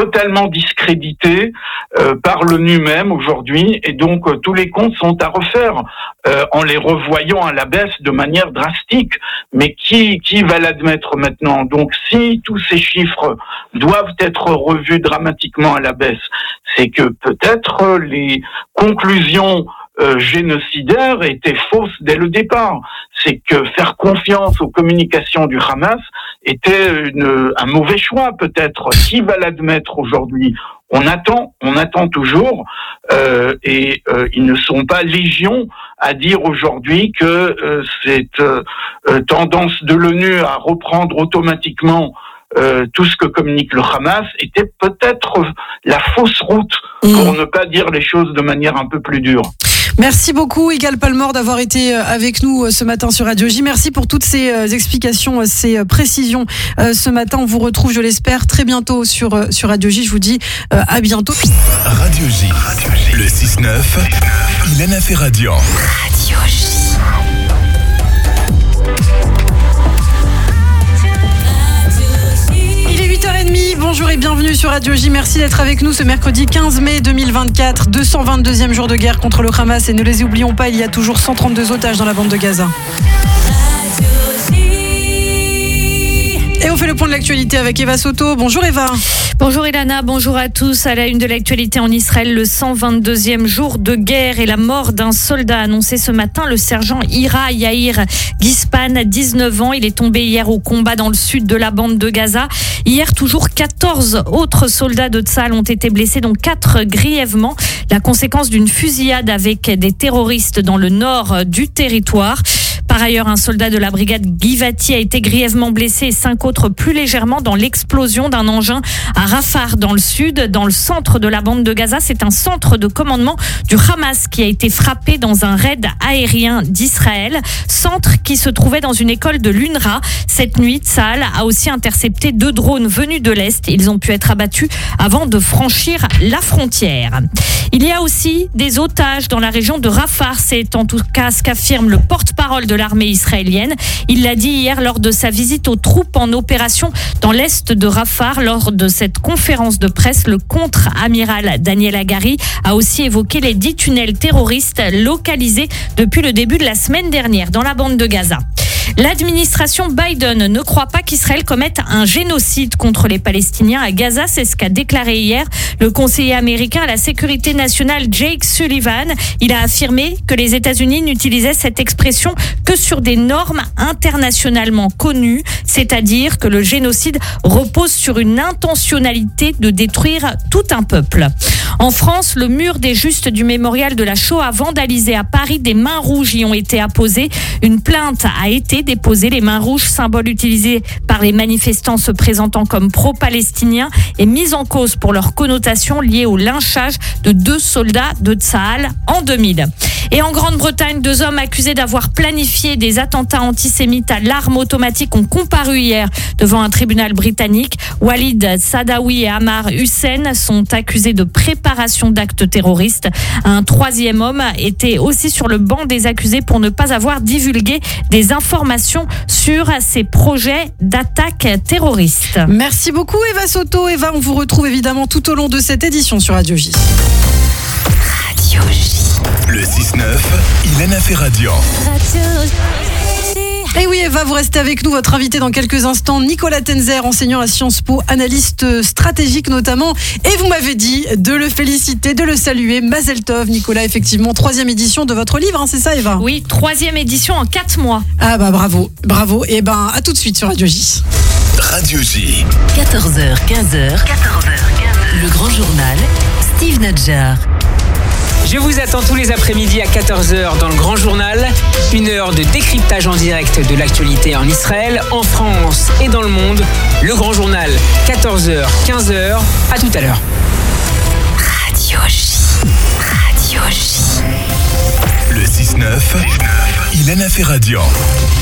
totalement discrédité euh, par l'ONU même aujourd'hui, et donc euh, tous les comptes sont à refaire euh, en les revoyant à la baisse de manière drastique. Mais qui qui va l'admettre maintenant? Donc si tous ces chiffres doivent être revus dramatiquement à la baisse, c'est que peut-être les conclusions Euh, génocidaires étaient fausses dès le départ. C'est que faire confiance aux communications du Hamas était une, un mauvais choix peut-être. Qui va l'admettre aujourd'hui? On attend, on attend toujours, euh, et euh, ils ne sont pas légion à dire aujourd'hui que euh, cette euh, tendance de l'ONU à reprendre automatiquement Euh, tout ce que communique le Hamas était peut-être la fausse route, mmh. pour ne pas dire les choses de manière un peu plus dure. Merci beaucoup, Igal Palmore, d'avoir été avec nous ce matin sur Radio J. Merci pour toutes ces explications, ces précisions ce matin. On vous retrouve, je l'espère, très bientôt sur, sur Radio J. Je vous dis à bientôt. Radio J, le six neuf, Ilana Ferradian. Radio J. huit heures trente, bonjour et bienvenue sur Radio J. Merci d'être avec nous ce mercredi quinze mai deux mille vingt-quatre, deux cent vingt-deuxième jour de guerre contre le Hamas. Et ne les oublions pas, il y a toujours cent trente-deux otages dans la bande de Gaza. Et on fait le point de l'actualité avec Eva Soto. Bonjour Eva. Bonjour Ilana, bonjour à tous. À la une de l'actualité en Israël, le cent vingt-deuxième jour de guerre et la mort d'un soldat annoncé ce matin, le sergent Ira Yair Gispan, dix-neuf ans. Il est tombé hier au combat dans le sud de la bande de Gaza. Hier, toujours quatorze autres soldats de Tsahal ont été blessés, dont quatre grièvement. La conséquence d'une fusillade avec des terroristes dans le nord du territoire. Par ailleurs, un soldat de la brigade Givati a été grièvement blessé et cinq autres plus légèrement dans l'explosion d'un engin à Rafah dans le sud, dans le centre de la bande de Gaza. C'est un centre de commandement du Hamas qui a été frappé dans un raid aérien d'Israël. Centre qui se trouvait dans une école de l'U N R A. Cette nuit, Tsahal a aussi intercepté deux drones venus de l'Est. Ils ont pu être abattus avant de franchir la frontière. Il y a aussi des otages dans la région de Rafah. C'est en tout cas ce qu'affirme le porte-parole de l'armée israélienne. Il l'a dit hier lors de sa visite aux troupes en opération dans l'est de Rafah. Lors de cette conférence de presse, le contre-amiral Daniel Hagari a aussi évoqué les dix tunnels terroristes localisés depuis le début de la semaine dernière dans la bande de Gaza. L'administration Biden ne croit pas qu'Israël commette un génocide contre les Palestiniens à Gaza. C'est ce qu'a déclaré hier le conseiller américain à la sécurité nationale Jake Sullivan. Il a affirmé que les États-Unis n'utilisaient cette expression que sur des normes internationalement connues, c'est-à-dire que le génocide repose sur une intentionnalité de détruire tout un peuple. En France, le mur des justes du mémorial de la Shoah vandalisé à Paris, des mains rouges y ont été apposées. Une plainte a été déposée. Les mains rouges, symbole utilisé par les manifestants se présentant comme pro-palestiniens, et mise en cause pour leur connotation liée au lynchage de deux soldats de Tsahal en deux mille. Et en Grande-Bretagne, deux hommes accusés d'avoir planifié des attentats antisémites à l'arme automatique ont comparu hier devant un tribunal britannique. Walid Sadawi et Ammar Hussein sont accusés de préparation d'actes terroristes. Un troisième homme était aussi sur le banc des accusés pour ne pas avoir divulgué des informations sur ces projets d'attaque terroriste. Merci beaucoup Eva Soto. Eva, on vous retrouve évidemment tout au long de cette édition sur Radio J. Radio J. Le six neuf, Ilana Ferradian. Et oui Eva, vous restez avec nous, votre invité dans quelques instants, Nicolas Tenzer, enseignant à Sciences Po, analyste stratégique notamment. Et vous m'avez dit de le féliciter, de le saluer. Mazel Tov, Nicolas, effectivement, troisième édition de votre livre, hein, c'est ça Eva? Oui, troisième édition en quatre mois. Ah bah bravo, bravo. Et ben à tout de suite sur Radio J. Radio J. quatorze heures, quinze heures. quatorze heures, quinze heures. Le grand journal, Steve Nadjar. Je vous attends tous les après-midi à quatorze heures dans le Grand Journal. Une heure de décryptage en direct de l'actualité en Israël, en France et dans le monde. Le Grand Journal, quatorze heures, quinze heures. À tout à l'heure. Radio J. Radio J. Le six neuf, Ilana Ferradian.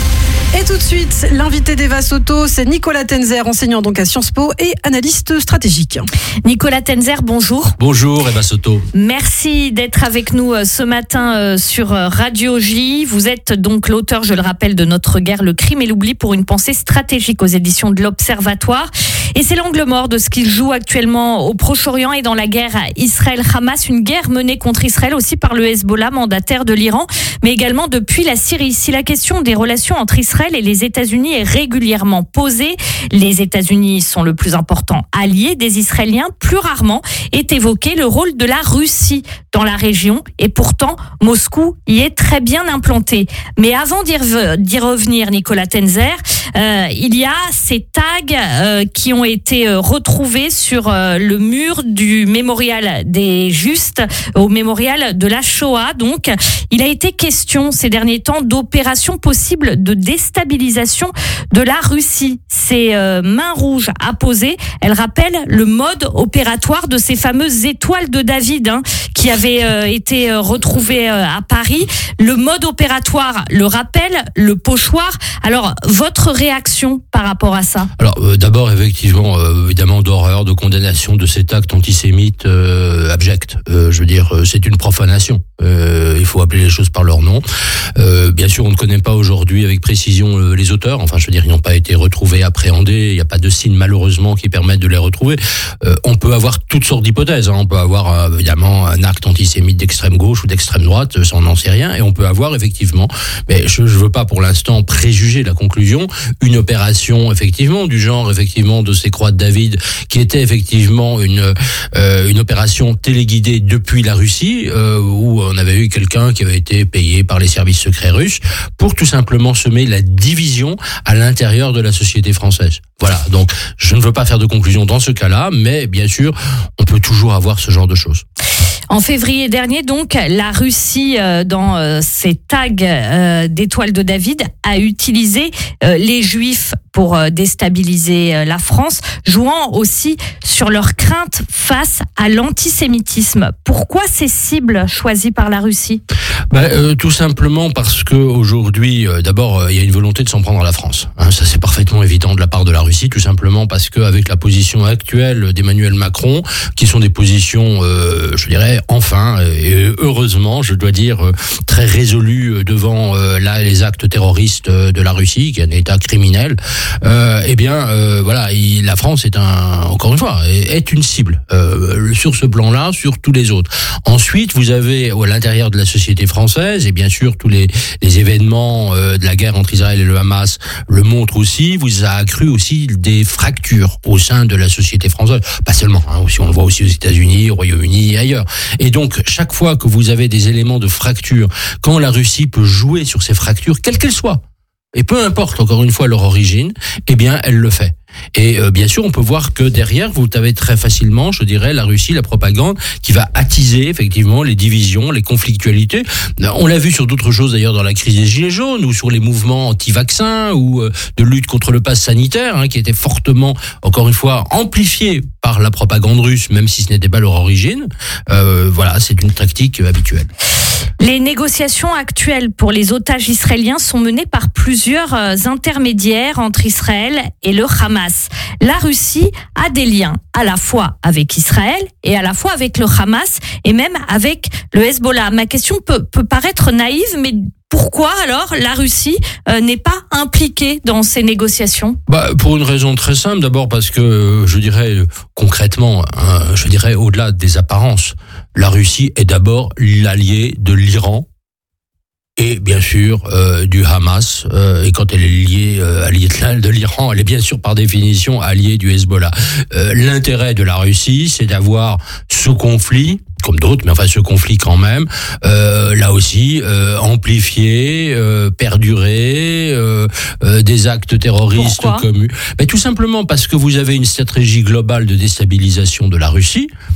Et tout de suite, l'invité d'Eva Soto, c'est Nicolas Tenzer, enseignant donc à Sciences Po et analyste stratégique. Nicolas Tenzer, bonjour. Bonjour Eva Soto. Merci d'être avec nous ce matin sur Radio J. Vous êtes donc l'auteur, je le rappelle, de Notre guerre, le crime et l'oubli pour une pensée stratégique aux éditions de l'Observatoire. Et c'est l'angle mort de ce qu'il joue actuellement au Proche-Orient et dans la guerre Israël-Hamas, une guerre menée contre Israël aussi par le Hezbollah, mandataire de l'Iran, mais également depuis la Syrie. Si la question des relations entre Israël et les États-Unis est régulièrement posée, les États-Unis sont le plus important allié des Israéliens. Plus rarement est évoqué le rôle de la Russie dans la région, et pourtant Moscou y est très bien implanté. Mais avant d'y, re- d'y revenir, Nicolas Tenzer, euh, il y a ces tags euh, qui ont été euh, retrouvés sur euh, le mur du mémorial des Justes, au mémorial de la Shoah. Donc, il a été question ces derniers temps d'opérations possibles de déstabilisation de la Russie. Ces euh, mains rouges apposées, elles rappellent le mode opératoire de ces fameuses étoiles de David hein, qui avaient euh, été euh, retrouvées euh, à Paris. Le mode opératoire le rappelle, le pochoir. Alors, votre réaction par rapport à ça ? Alors, euh, d'abord, effectivement, euh, évidemment, d'horreur, de condamnation de cet acte antisémite euh, abject. Euh, je veux dire, euh, c'est une profanation. Euh, il faut appeler les choses par leur nom. Euh, bien sûr, on ne connaît pas aujourd'hui avec précision euh, les auteurs. Enfin, je veux dire, ils n'ont pas été retrouvés, appréhendés. Il n'y a pas de signes, malheureusement, qui permettent de les retrouver. Euh, on peut avoir toutes sortes d'hypothèses. Hein. On peut avoir, euh, évidemment, un acte antisémite d'extrême gauche ou d'extrême droite. Ça, on n'en sait rien. Et on peut avoir, effectivement, mais je ne veux pas, pour l'instant, préjuger la conclusion, une opération, effectivement, du genre, effectivement, de ces croix de David, qui était, effectivement, une, euh, une opération téléguidée depuis la Russie, euh, où on avait eu quelqu'un qui avait été payé par les services secrets russes pour tout simplement semer la division à l'intérieur de la société française. Voilà, donc je ne veux pas faire de conclusion dans ce cas-là, mais bien sûr, on peut toujours avoir ce genre de choses. En février dernier, donc, la Russie, euh, dans euh, ses tags euh, d'étoiles de David, a utilisé euh, les Juifs pour euh, déstabiliser euh, la France, jouant aussi sur leurs craintes face à l'antisémitisme. Pourquoi ces cibles choisies par la Russie ? Ben, euh, tout simplement parce que aujourd'hui, euh, d'abord, euh, il y a une volonté de s'en prendre à la France. Hein, ça, c'est parfaitement évident de la part de la Russie, tout simplement parce qu'avec la position actuelle d'Emmanuel Macron, qui sont des positions, euh, je dirais, enfin, et heureusement, je dois dire, très résolu devant euh, là les actes terroristes de la Russie, qui est un État criminel. Euh, eh bien, euh, voilà, il, la France est un, encore une fois, est une cible euh, sur ce plan-là, sur tous les autres. Ensuite, vous avez à l'intérieur de la société française, et bien sûr tous les, les événements euh, de la guerre entre Israël et le Hamas le montrent aussi. Vous a accru aussi des fractures au sein de la société française, pas seulement. Hein, aussi, on le voit aussi aux États-Unis, au Royaume-Uni et ailleurs. Et donc, chaque fois que vous avez des éléments de fracture, quand la Russie peut jouer sur ces fractures, quelles qu'elles soient, et peu importe encore une fois leur origine, eh bien, elle le fait. Et euh, bien sûr, on peut voir que derrière, vous avez très facilement, je dirais, la Russie, la propagande, qui va attiser effectivement les divisions, les conflictualités. On l'a vu sur d'autres choses d'ailleurs dans la crise des Gilets jaunes, ou sur les mouvements anti-vaccins, ou euh, de lutte contre le pass sanitaire, hein, qui était fortement, encore une fois, amplifié par la propagande russe, même si ce n'était pas leur origine. Euh, voilà, c'est une tactique habituelle. Les négociations actuelles pour les otages israéliens sont menées par plusieurs intermédiaires entre Israël et le Hamas. La Russie a des liens à la fois avec Israël et à la fois avec le Hamas et même avec le Hezbollah. Ma question peut, peut paraître naïve, mais pourquoi alors la Russie euh, n'est pas impliquée dans ces négociations ? Bah, pour une raison très simple. D'abord parce que, je dirais concrètement, hein, je dirais au-delà des apparences, la Russie est d'abord l'allié de l'Iran et bien sûr euh, du Hamas. Euh, et quand elle est liée euh, alliée de l'Iran, elle est bien sûr par définition alliée du Hezbollah. Euh, l'intérêt de la Russie, c'est d'avoir ce conflit, comme d'autres, mais enfin ce conflit quand même, euh, là aussi, euh, amplifié, euh, perduré, euh, euh, des actes terroristes communs. Mais tout simplement parce que vous avez une stratégie globale de déstabilisation de la Russie, qui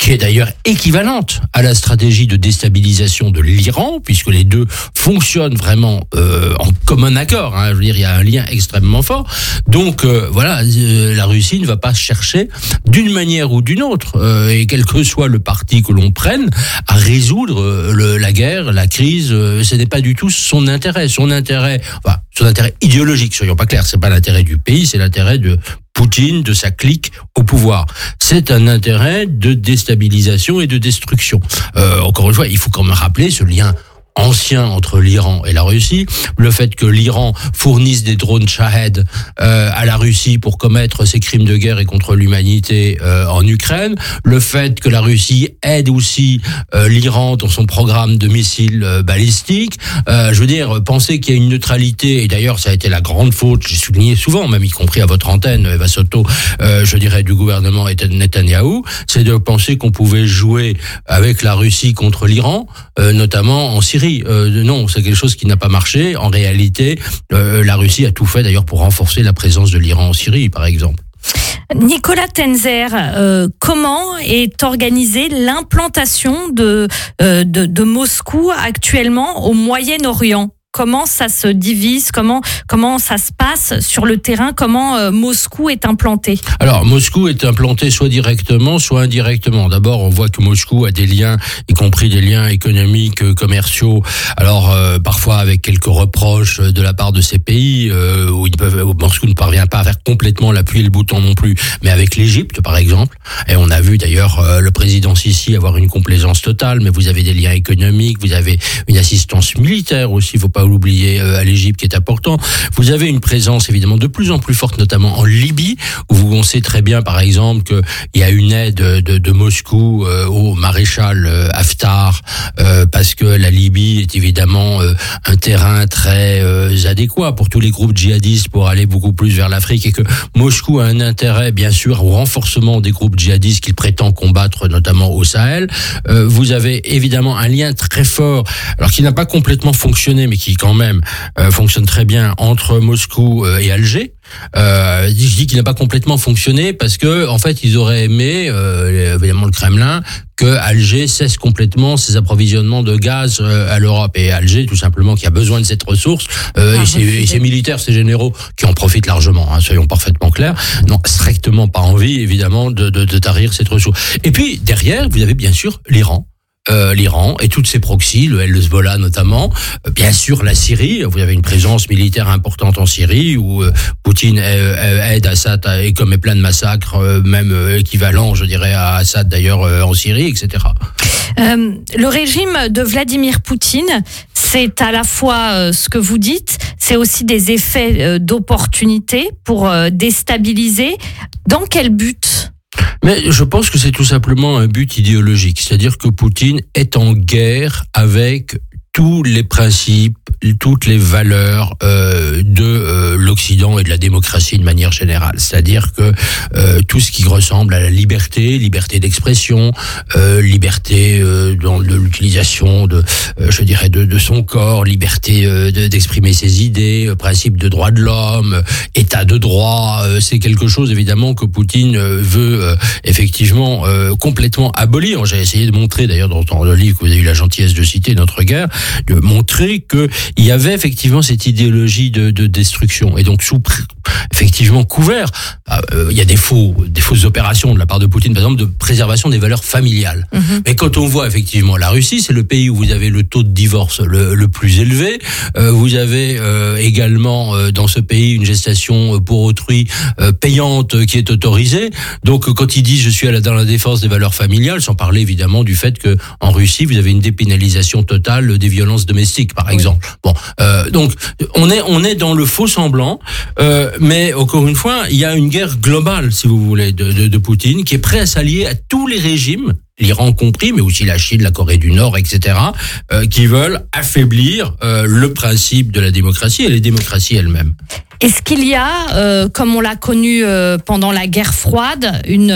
qui est d'ailleurs équivalente à la stratégie de déstabilisation de l'Iran, puisque les deux fonctionnent vraiment euh, en commun accord. Hein, je veux dire, il y a un lien extrêmement fort. Donc euh, voilà, euh, la Russie ne va pas chercher d'une manière ou d'une autre, euh, et quel que soit le parti que l'on prenne, à résoudre euh, le, la guerre, la crise. Euh, ce n'est pas du tout son intérêt. Son intérêt, enfin, son intérêt idéologique, soyons pas clairs, c'est pas l'intérêt du pays, c'est l'intérêt de Poutine, de sa clique au pouvoir. C'est un intérêt de déstabilisation et de destruction. Euh, encore une fois, il faut quand même rappeler ce lien ancien entre l'Iran et la Russie, le fait que l'Iran fournisse des drones Shahed euh, à la Russie pour commettre ses crimes de guerre et contre l'humanité euh, en Ukraine, le fait que la Russie aide aussi euh, l'Iran dans son programme de missiles euh, balistiques. Euh, je veux dire, penser qu'il y a une neutralité, et d'ailleurs ça a été la grande faute, j'ai souligné souvent, même y compris à votre antenne, Eva Soto, euh, je dirais du gouvernement Netanyahou, c'est de penser qu'on pouvait jouer avec la Russie contre l'Iran, euh, notamment en Syrie. Euh, non, c'est quelque chose qui n'a pas marché. En réalité, euh, la Russie a tout fait d'ailleurs pour renforcer la présence de l'Iran en Syrie, par exemple. Nicolas Tenzer, euh, comment est organisée l'implantation de, euh, de, de Moscou actuellement au Moyen-Orient ? Comment ça se divise, comment comment ça se passe sur le terrain, comment euh, Moscou est implanté? Alors Moscou est implanté soit directement, soit indirectement. D'abord, on voit que Moscou a des liens, y compris des liens économiques, euh, commerciaux. Alors euh, parfois avec quelques reproches de la part de ces pays euh, où ils peuvent, où Moscou ne parvient pas à faire complètement l'appui et le bouton non plus, mais avec l'Égypte par exemple. Et on a vu d'ailleurs euh, le président Sisi avoir une complaisance totale. Mais vous avez des liens économiques, vous avez une assistance militaire aussi. Il faut pas l'oublier, euh, à l'Égypte qui est important. Vous avez une présence évidemment de plus en plus forte, notamment en Libye, où on sait très bien par exemple qu'il y a une aide de, de Moscou euh, au maréchal euh, Haftar, euh, parce que la Libye est évidemment euh, un terrain très euh, adéquat pour tous les groupes djihadistes pour aller beaucoup plus vers l'Afrique, et que Moscou a un intérêt bien sûr au renforcement des groupes djihadistes qu'il prétend combattre notamment au Sahel. Euh, vous avez évidemment un lien très fort, alors qui n'a pas complètement fonctionné, mais qui quand même euh, fonctionne très bien entre Moscou euh, et Alger. Euh, je dis qu'il n'a pas complètement fonctionné parce que en fait ils auraient aimé, euh, évidemment le Kremlin, que Alger cesse complètement ses approvisionnements de gaz euh, à l'Europe, et Alger tout simplement qui a besoin de cette ressource euh, ah, et, ses, et ses militaires, ses généraux qui en profitent largement, hein, soyons parfaitement clairs, n'ont strictement pas envie évidemment de, de, de tarir cette ressource. Et puis derrière vous avez bien sûr l'Iran. Euh, l'Iran et toutes ses proxys, le Hezbollah notamment, euh, bien sûr la Syrie, vous avez une présence militaire importante en Syrie où euh, Poutine euh, aide Assad et commet plein de massacres, euh, même euh, équivalent je dirais à Assad d'ailleurs euh, en Syrie, et cetera. Euh, le régime de Vladimir Poutine, c'est à la fois euh, ce que vous dites, c'est aussi des effets euh, d'opportunité pour euh, déstabiliser. Dans quel but ? Mais je pense que c'est tout simplement un but idéologique, c'est-à-dire que Poutine est en guerre avec tous les principes, toutes les valeurs euh, de euh, l'Occident et de la démocratie de manière générale. C'est-à-dire que euh, tout ce qui ressemble à la liberté, liberté d'expression, euh, liberté euh, dans de l'utilisation de, euh, je dirais, de, de son corps, liberté euh, de, d'exprimer ses idées, euh, principe de droits de l'homme, euh, état de droit, euh, c'est quelque chose évidemment que Poutine euh, veut euh, effectivement euh, complètement abolir. J'ai essayé de montrer d'ailleurs dans, dans le livre que vous avez eu la gentillesse de citer, Notre guerre, de montrer que il y avait effectivement cette idéologie de, de destruction, et donc sous effectivement couvert, euh, il y a des faux, des fausses opérations de la part de Poutine, par exemple de préservation des valeurs familiales. Mmh. Mais quand on voit effectivement la Russie, c'est le pays où vous avez le taux de divorce le, le plus élevé. Euh, vous avez euh, également euh, dans ce pays une gestation pour autrui euh, payante qui est autorisée. Donc quand ils disent je suis à la, dans la défense des valeurs familiales, sans parler évidemment du fait que en Russie vous avez une dépénalisation totale des violences domestiques, par exemple. Oui. Bon, euh, donc on est on est dans le faux semblant. Euh, Mais encore une fois, il y a une guerre globale, si vous voulez, de, de, de Poutine, qui est prêt à s'allier à tous les régimes, l'Iran compris, mais aussi la Chine, la Corée du Nord, et cetera, euh, qui veulent affaiblir euh, le principe de la démocratie et les démocraties elles-mêmes. Est-ce qu'il y a, euh, comme on l'a connu euh, pendant la guerre froide, une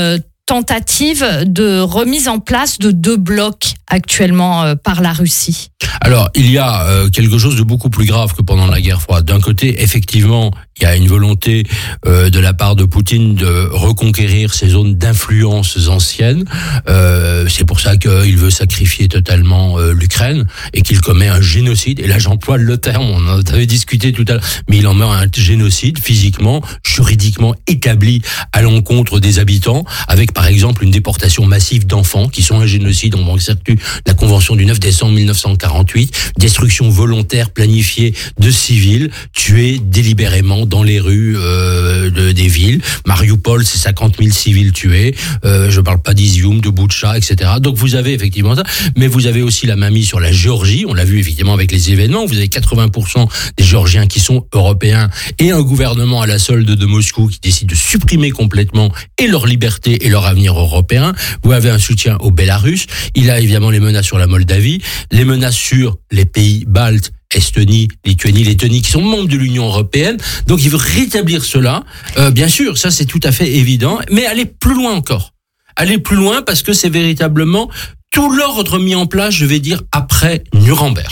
tentative de remise en place de deux blocs actuellement euh, par la Russie? Alors, il y a euh, quelque chose de beaucoup plus grave que pendant la guerre froide. D'un côté, effectivement, il y a une volonté euh, de la part de Poutine de reconquérir ces zones d'influence anciennes. Euh, c'est pour ça qu'il veut sacrifier totalement euh, l'Ukraine et qu'il commet un génocide. Et là, j'emploie le terme, on en avait discuté tout à l'heure, mais il en meurt un génocide physiquement, juridiquement établi à l'encontre des habitants, avec par exemple une déportation massive d'enfants qui sont un génocide. On vertu de la Convention du neuf décembre mille neuf cent quarante-huit, destruction volontaire planifiée de civils tués délibérément dans les rues euh, de, des villes. Mariupol, c'est cinquante mille civils tués. Euh, je parle pas d'Izium, de Boutcha, et cetera. Donc vous avez effectivement ça, mais vous avez aussi la mainmise sur la Géorgie. On l'a vu effectivement avec les événements. Vous avez quatre-vingts pour cent des Géorgiens qui sont européens et un gouvernement à la solde de Moscou qui décide de supprimer complètement et leur liberté et leur avenir européen. Vous avez un soutien au Bélarus. Il a évidemment les menaces sur la Moldavie, les menaces sur les pays baltes, Estonie, Lituanie, Lettonie, qui sont membres de l'Union européenne. Donc il veut rétablir cela. Euh, bien sûr, ça c'est tout à fait évident, mais aller plus loin encore. Aller plus loin parce que c'est véritablement tout l'ordre mis en place, je vais dire, après Nuremberg,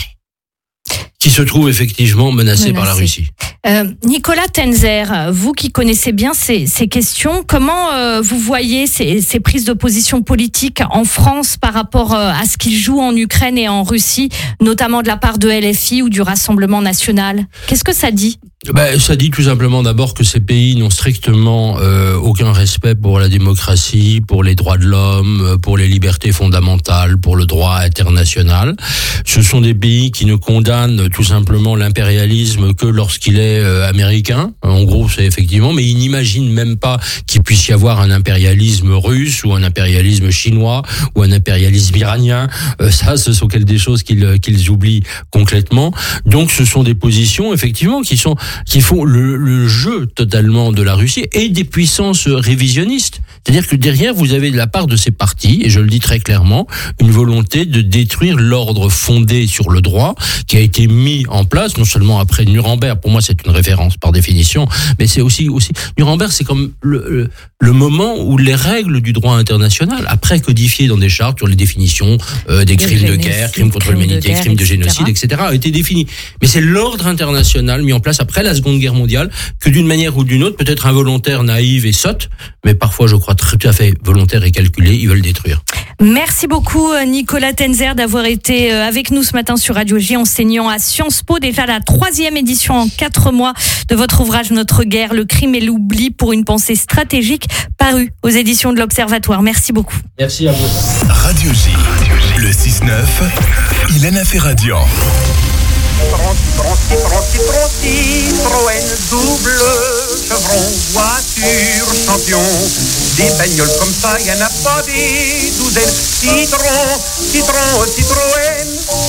qui se trouve effectivement menacé, menacé. par la Russie. Euh, Nicolas Tenzer, vous qui connaissez bien ces, ces questions, comment euh, vous voyez ces, ces prises de position politique en France par rapport euh, à ce qu'ils jouent en Ukraine et en Russie, notamment de la part de L F I ou du Rassemblement national? Qu'est-ce que ça dit? Ben, ça dit tout simplement d'abord que ces pays n'ont strictement euh, aucun respect pour la démocratie, pour les droits de l'homme, pour les libertés fondamentales, pour le droit international. Ce sont des pays qui ne condamnent tout simplement l'impérialisme que lorsqu'il est euh, américain. En gros, c'est effectivement, mais ils n'imaginent même pas qu'il puisse y avoir un impérialisme russe ou un impérialisme chinois ou un impérialisme iranien. Euh, ça, ce sont des choses qu'ils qu'ils oublient complètement. Donc, ce sont des positions effectivement qui sont qui font le, le jeu totalement de la Russie et des puissances révisionnistes. C'est-à-dire que derrière, vous avez de la part de ces partis, et je le dis très clairement, une volonté de détruire l'ordre fondé sur le droit qui a été mis en place, non seulement après Nuremberg, pour moi c'est une référence par définition, mais c'est aussi, aussi Nuremberg, c'est comme le, le, le moment où les règles du droit international, après codifiées dans des chartes sur les définitions euh, des crimes de guerre, crimes contre l'humanité, crimes de génocide, et cetera, a été défini. Mais c'est l'ordre international mis en place après la Seconde Guerre mondiale, que d'une manière ou d'une autre, peut-être involontaire, naïve et sotte, mais parfois je crois tout à fait volontaire et calculé, ils veulent détruire. Merci beaucoup Nicolas Tenzer d'avoir été avec nous ce matin sur Radio J, enseignant à Sciences Po, déjà la troisième édition en quatre mois de votre ouvrage Notre guerre, le crime et l'oubli pour une pensée stratégique, paru aux éditions de l'Observatoire. Merci beaucoup. Merci à vous. Radio J, le six neuf, Ilana Ferradian. Citron, citron, citron, citron, Citroën, double chevron, voiture, champion. Des bagnoles comme ça, y en a pas des douzaines. Citron, citron, Citroën.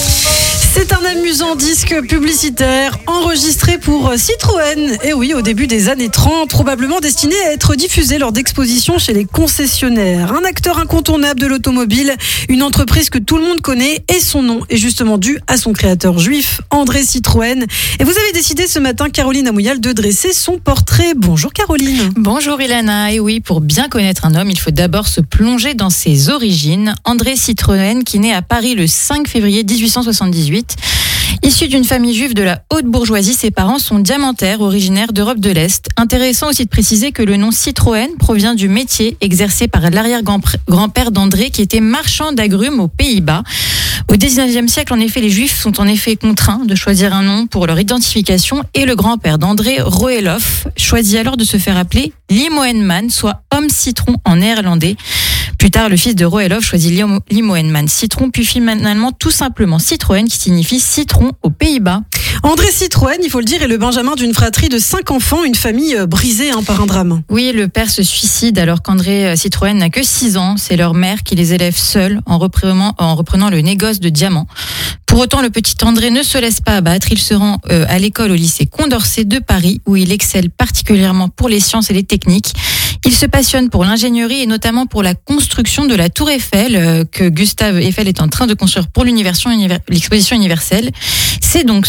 C'est un amusant disque publicitaire enregistré pour Citroën. Et oui, au début des années trente, probablement destiné à être diffusé lors d'expositions chez les concessionnaires. Un acteur incontournable de l'automobile, une entreprise que tout le monde connaît et son nom est justement dû à son créateur juif, André Citroën. Et vous avez décidé ce matin, Caroline Amouyal, de dresser son portrait. Bonjour Caroline. Bonjour Ilana. Et oui, pour bien connaître un homme, il faut d'abord se plonger dans ses origines. André Citroën, qui naît à Paris le cinq février dix-huit cent soixante-dix-huit. Issu d'une famille juive de la haute bourgeoisie, ses parents sont diamantaires, originaires d'Europe de l'Est. Intéressant aussi de préciser que le nom Citroën provient du métier exercé par l'arrière-grand-père d'André, qui était marchand d'agrumes aux Pays-Bas. Au dix-neuvième siècle, en effet, les Juifs sont en effet contraints de choisir un nom pour leur identification et le grand-père d'André, Roelof, choisit alors de se faire appeler Limoenman, soit homme citron en néerlandais. Plus tard, le fils de Roelof choisit Limoenman Citron, puis finalement tout simplement Citroën, qui signifie citron aux Pays-Bas. André Citroën, il faut le dire, est le benjamin d'une fratrie de cinq enfants, une famille brisée hein, par un drame. Oui, le père se suicide alors qu'André Citroën n'a que six ans. C'est leur mère qui les élève seuls en reprenant, en reprenant le négoce de diamants. Pour autant, le petit André ne se laisse pas abattre. Il se rend euh, à l'école au lycée Condorcet de Paris, où il excelle particulièrement pour les sciences et les techniques. Il se passionne pour l'ingénierie et notamment pour la construction de la Tour Eiffel, euh, que Gustave Eiffel est en train de construire pour l'exposition universelle. C'est donc sans surprise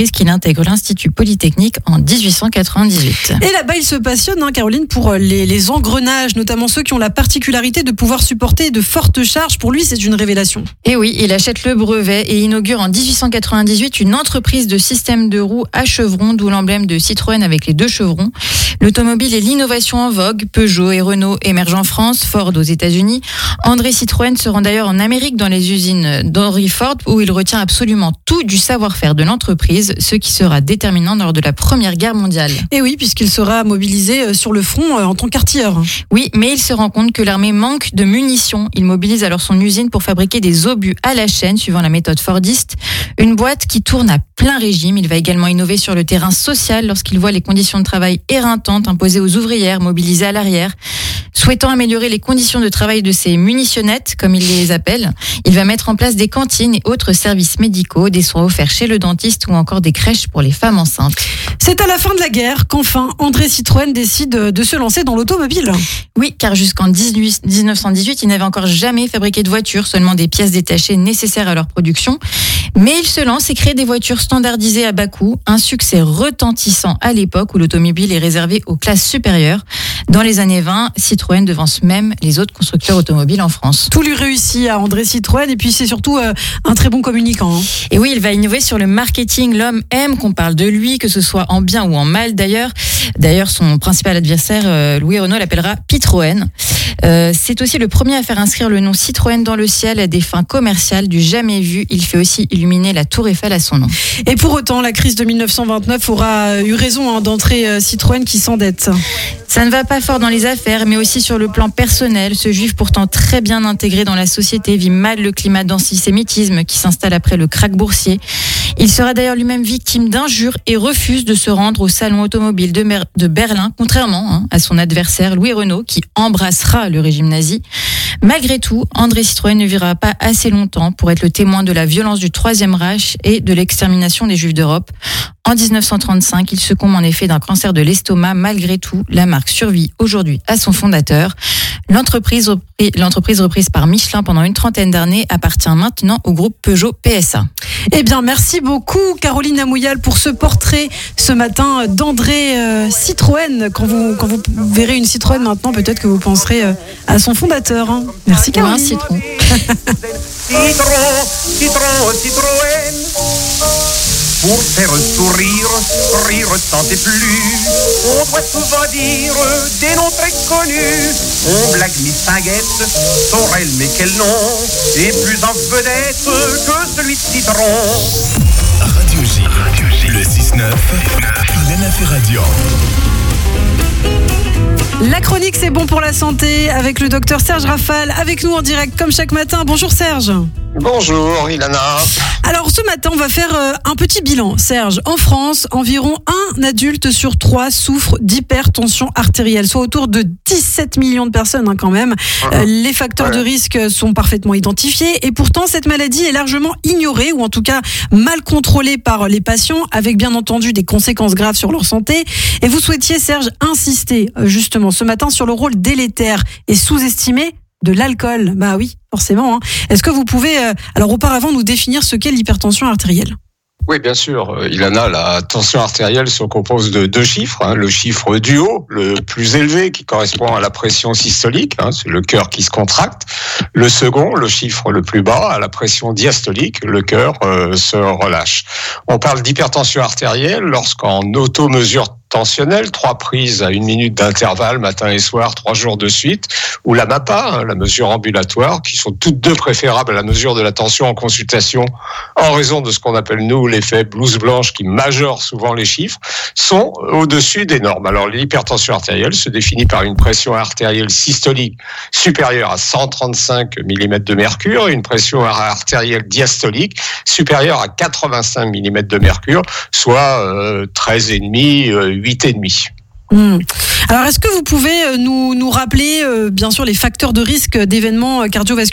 entreprise qu'il intègre l'Institut Polytechnique en dix-huit cent quatre-vingt-dix-huit. Et là-bas, il se passionne, hein, Caroline, pour les, les engrenages, notamment ceux qui ont la particularité de pouvoir supporter de fortes charges. Pour lui, c'est une révélation. Et oui, il achète le brevet et inaugure en dix-huit cent quatre-vingt-dix-huit une entreprise de système de roues à chevrons, d'où l'emblème de Citroën avec les deux chevrons. L'automobile est l'innovation en vogue. Peugeot et Renault émergent en France, Ford aux États-Unis. André Citroën se rend d'ailleurs en Amérique dans les usines d'Henry Ford où il retient absolument tout du savoir-faire de l'entreprise, ce qui sera déterminant lors de la Première Guerre mondiale. Et oui, puisqu'il sera mobilisé sur le front en tant qu'artilleur. Oui, mais il se rend compte que l'armée manque de munitions. Il mobilise alors son usine pour fabriquer des obus à la chaîne suivant la méthode fordiste. Une boîte qui tourne à plein régime. Il va également innover sur le terrain social lorsqu'il voit les conditions de travail éreintantes imposées aux ouvrières mobilisées à l'arrière. Souhaitant améliorer les conditions de travail de ses munitionnettes, comme il les appelle, il va mettre en place des cantines et autres services médicaux, des soins offerts chez le dentiste ou encore des crèches pour les femmes enceintes. C'est à la fin de la guerre qu'enfin André Citroën décide de se lancer dans l'automobile. Oui, car jusqu'en dix-neuf cent dix-huit, il n'avait encore jamais fabriqué de voiture, seulement des pièces détachées nécessaires à leur production. Mais il se lance et crée des voitures standardisées à bas coût, un succès retentissant à l'époque où l'automobile est réservée aux classes supérieures. Dans les années vingt, Citroën devance même les autres constructeurs automobiles en France. Tout lui réussit à André Citroën et puis c'est surtout euh, un très bon communicant. Hein. Et oui, il va innover sur le marketing. L'homme aime qu'on parle de lui, que ce soit en bien ou en mal d'ailleurs. D'ailleurs, son principal adversaire, euh, Louis Renault, l'appellera Citroën. Euh, c'est aussi le premier à faire inscrire le nom Citroën dans le ciel à des fins commerciales du jamais vu. Il fait aussi illuminer la Tour Eiffel à son nom. Et pour autant, la crise de dix-neuf cent vingt-neuf aura eu raison hein, d'entrer euh, Citroën qui s'endette. Ça ne va pas fort dans les affaires, mais aussi sur le plan personnel. Ce juif pourtant très bien intégré dans la société vit mal le climat d'antisémitisme qui s'installe après le krach boursier. Il sera d'ailleurs lui-même victime d'injures et refuse de se rendre au salon automobile de, Mer- de Berlin, contrairement hein, à son adversaire Louis Renault qui embrassera le régime nazi. Malgré tout, André Citroën ne vivra pas assez longtemps pour être le témoin de la violence du Troisième Reich et de l'extermination des Juifs d'Europe. En dix-neuf cent trente-cinq, il succombe en effet d'un cancer de l'estomac. Malgré tout, la marque survit aujourd'hui à son fondateur. L'entreprise, repris, l'entreprise reprise par Michelin pendant une trentaine d'années appartient maintenant au groupe Peugeot P S A. Eh bien, merci beaucoup Caroline Amouyal pour ce portrait ce matin d'André euh, Citroën. Quand vous, quand vous verrez une Citroën maintenant, peut-être que vous penserez euh, à son fondateur. Hein. Merci Caroline. Ouais, un citron. Citron, citron, Citroën. Pour faire sourire, rire tant et plus. On doit souvent dire des noms très connus. On blague Miss Baguette, Sorel, mais quel nom est plus en vedette que celui de Citron. Radio J, Radio J. Le six neuf, Ilana Ferradian. La chronique c'est bon pour la santé avec le docteur Serge Rafal avec nous en direct comme chaque matin. Bonjour Serge. Bonjour Ilana. Alors ce matin on va faire euh, un petit bilan. Serge, en France, environ un adulte sur trois souffre d'hypertension artérielle, soit autour de dix-sept millions de personnes hein, quand même. Euh, les facteurs ouais. de risque sont parfaitement identifiés et pourtant cette maladie est largement ignorée ou en tout cas mal contrôlée par les patients avec bien entendu des conséquences graves sur leur santé. Et vous souhaitiez Serge insister euh, justement ce matin sur le rôle délétère et sous-estimé de l'alcool. Bah oui, forcément. Hein. Est-ce que vous pouvez, euh, alors auparavant, nous définir ce qu'est l'hypertension artérielle ? Oui, bien sûr. Ilana, la tension artérielle se compose de deux chiffres. Hein. Le chiffre du haut, le plus élevé, qui correspond à la pression systolique, hein, c'est le cœur qui se contracte. Le second, le chiffre le plus bas, à la pression diastolique, le cœur euh, se relâche. On parle d'hypertension artérielle lorsqu'en auto-mesure tensionnelle, trois prises à une minute d'intervalle, matin et soir, trois jours de suite, ou la MAPA, hein, la mesure ambulatoire, qui sont toutes deux préférables à la mesure de la tension en consultation, en raison de ce qu'on appelle, nous, l'effet blouse blanche qui majore souvent les chiffres, sont au-dessus des normes. Alors, l'hypertension artérielle se définit par une pression artérielle systolique supérieure à cent trente-cinq millimètres de mercure et une pression artérielle diastolique supérieure à quatre-vingt-cinq millimètres de mercure, soit euh, treize virgule cinq, euh, huit virgule cinq. Mmh. Alors, est-ce que vous pouvez nous, nous rappeler, euh, bien sûr, les facteurs de risque d'événements cardiovasculaires ?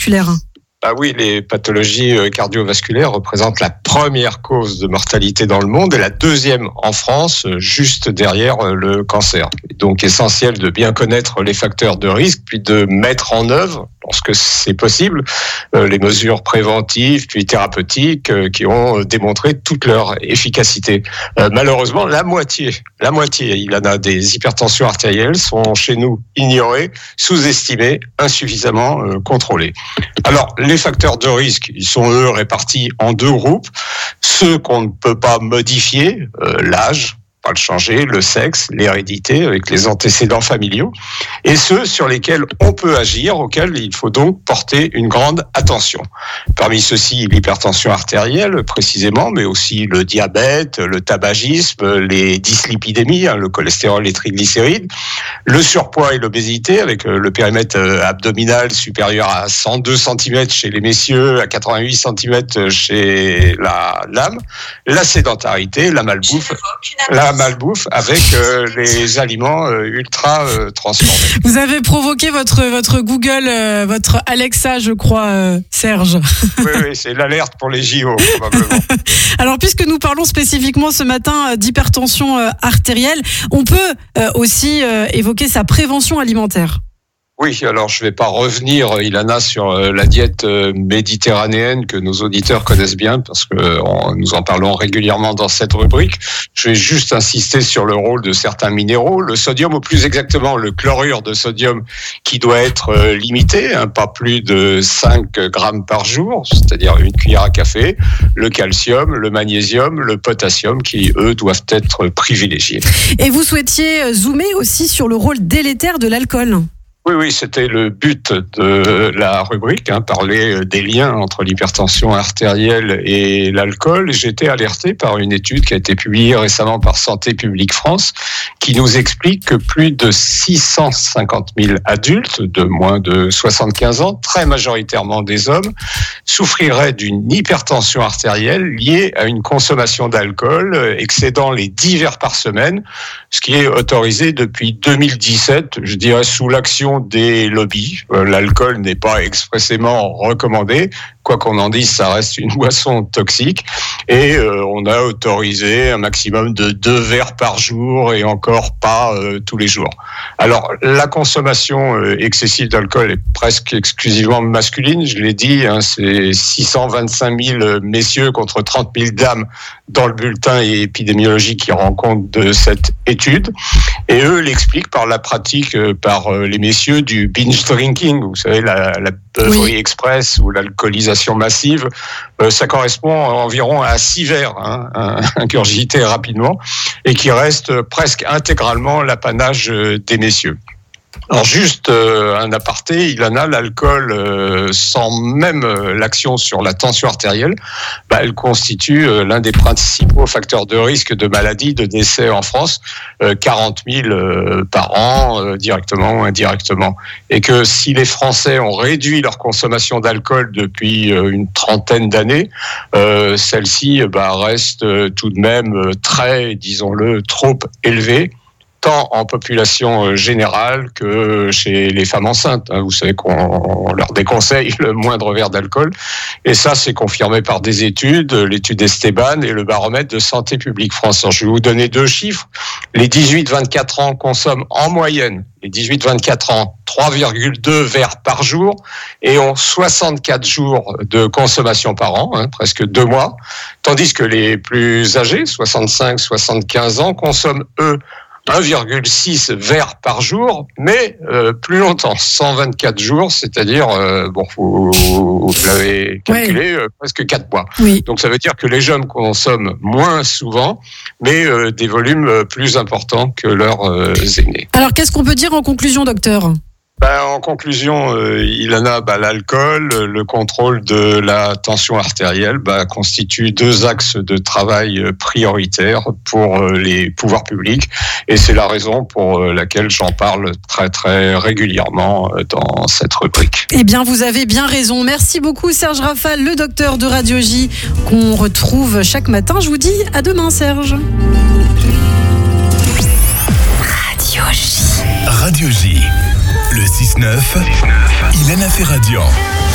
Ah oui, les pathologies cardiovasculaires représentent la première cause de mortalité dans le monde et la deuxième en France, juste derrière le cancer. Donc essentiel de bien connaître les facteurs de risque, puis de mettre en œuvre, lorsque c'est possible, les mesures préventives puis thérapeutiques qui ont démontré toute leur efficacité. Malheureusement, la moitié, la moitié, il en a des hypertensions artérielles sont chez nous ignorées, sous-estimées, insuffisamment contrôlées. Alors, les facteurs de risque, ils sont eux répartis en deux groupes. Ceux qu'on ne peut pas modifier, euh, l'âge, pas le changer, le sexe, l'hérédité avec les antécédents familiaux, et ceux sur lesquels on peut agir, auxquels il faut donc porter une grande attention. Parmi ceux-ci, l'hypertension artérielle précisément, mais aussi le diabète, le tabagisme, les dyslipidémies, hein, le cholestérol, les triglycérides, le surpoids et l'obésité avec le périmètre abdominal supérieur à cent deux centimètres chez les messieurs, à quatre-vingt-huit centimètres chez la dame, la sédentarité, la malbouffe, la malbouffe avec euh, les aliments euh, ultra euh, transformés. Vous avez provoqué votre, votre Google, euh, votre Alexa, je crois, euh, Serge. Oui, oui, c'est l'alerte pour les J O, probablement. Alors, puisque nous parlons spécifiquement ce matin d'hypertension euh, artérielle, on peut euh, aussi euh, évoquer sa prévention alimentaire. Oui, alors je ne vais pas revenir, Ilana, sur la diète méditerranéenne que nos auditeurs connaissent bien parce que nous en parlons régulièrement dans cette rubrique. Je vais juste insister sur le rôle de certains minéraux. Le sodium, ou plus exactement le chlorure de sodium, qui doit être limité, hein, pas plus de cinq grammes par jour, c'est-à-dire une cuillère à café. Le calcium, le magnésium, le potassium, qui, eux, doivent être privilégiés. Et vous souhaitiez zoomer aussi sur le rôle délétère de l'alcool ? Oui, oui, c'était le but de la rubrique, hein, parler des liens entre l'hypertension artérielle et l'alcool. J'ai été alerté par une étude qui a été publiée récemment par Santé publique France, qui nous explique que plus de six cent cinquante mille adultes de moins de soixante-quinze ans, très majoritairement des hommes, souffriraient d'une hypertension artérielle liée à une consommation d'alcool excédant les dix verres par semaine, ce qui est autorisé depuis deux mille dix-sept, je dirais sous l'action des lobbies. L'alcool n'est pas expressément recommandé. Quoi qu'on en dise, ça reste une boisson toxique. Et euh, on a autorisé un maximum de deux verres par jour et encore pas euh, tous les jours. Alors, la consommation euh, excessive d'alcool est presque exclusivement masculine. Je l'ai dit, hein, c'est six cent vingt-cinq mille messieurs contre trente mille dames dans le bulletin épidémiologique qui rend compte de cette étude. Et eux l'expliquent par la pratique, euh, par euh, les messieurs, du binge drinking. Vous savez, la, la beuverie oui. express ou l'alcoolisation massive, euh, ça correspond environ à six verres hein, ingurgités rapidement et qui reste presque intégralement l'apanage des messieurs. Alors juste euh, un aparté, il en a l'alcool euh, sans même euh, l'action sur la tension artérielle, bah, elle constitue euh, l'un des principaux facteurs de risque de maladie, de décès en France, euh, quarante mille euh, par an, euh, directement ou indirectement. Et que si les Français ont réduit leur consommation d'alcool depuis euh, une trentaine d'années, euh, celle-ci bah, reste euh, tout de même euh, très, disons-le, trop élevée, tant en population générale que chez les femmes enceintes. Vous savez qu'on leur déconseille le moindre verre d'alcool. Et ça, c'est confirmé par des études, l'étude Esteban et le baromètre de Santé publique France. Alors, je vais vous donner deux chiffres. Les dix-huit vingt-quatre ans consomment en moyenne, les dix-huit vingt-quatre ans, trois virgule deux verres par jour et ont soixante-quatre jours de consommation par an, hein, presque deux mois. Tandis que les plus âgés, soixante-cinq soixante-quinze ans, consomment, eux, un virgule six verres par jour, mais euh, plus longtemps, cent vingt-quatre jours, c'est-à-dire, euh, bon, vous, vous l'avez calculé, ouais. euh, presque quatre mois. Oui. Donc ça veut dire que les jeunes consomment moins souvent, mais euh, des volumes plus importants que leurs euh, aînés. Alors qu'est-ce qu'on peut dire en conclusion, docteur ? Ben, en conclusion, euh, il en a ben, l'alcool, le contrôle de la tension artérielle ben, constitue deux axes de travail prioritaires pour euh, les pouvoirs publics et c'est la raison pour euh, laquelle j'en parle très très régulièrement euh, dans cette rubrique. Eh bien, vous avez bien raison. Merci beaucoup Serge Rafal, le docteur de Radio J qu'on retrouve chaque matin. Je vous dis à demain Serge. Radio J. Radio J. Le six neuf, Ilana Ferradian.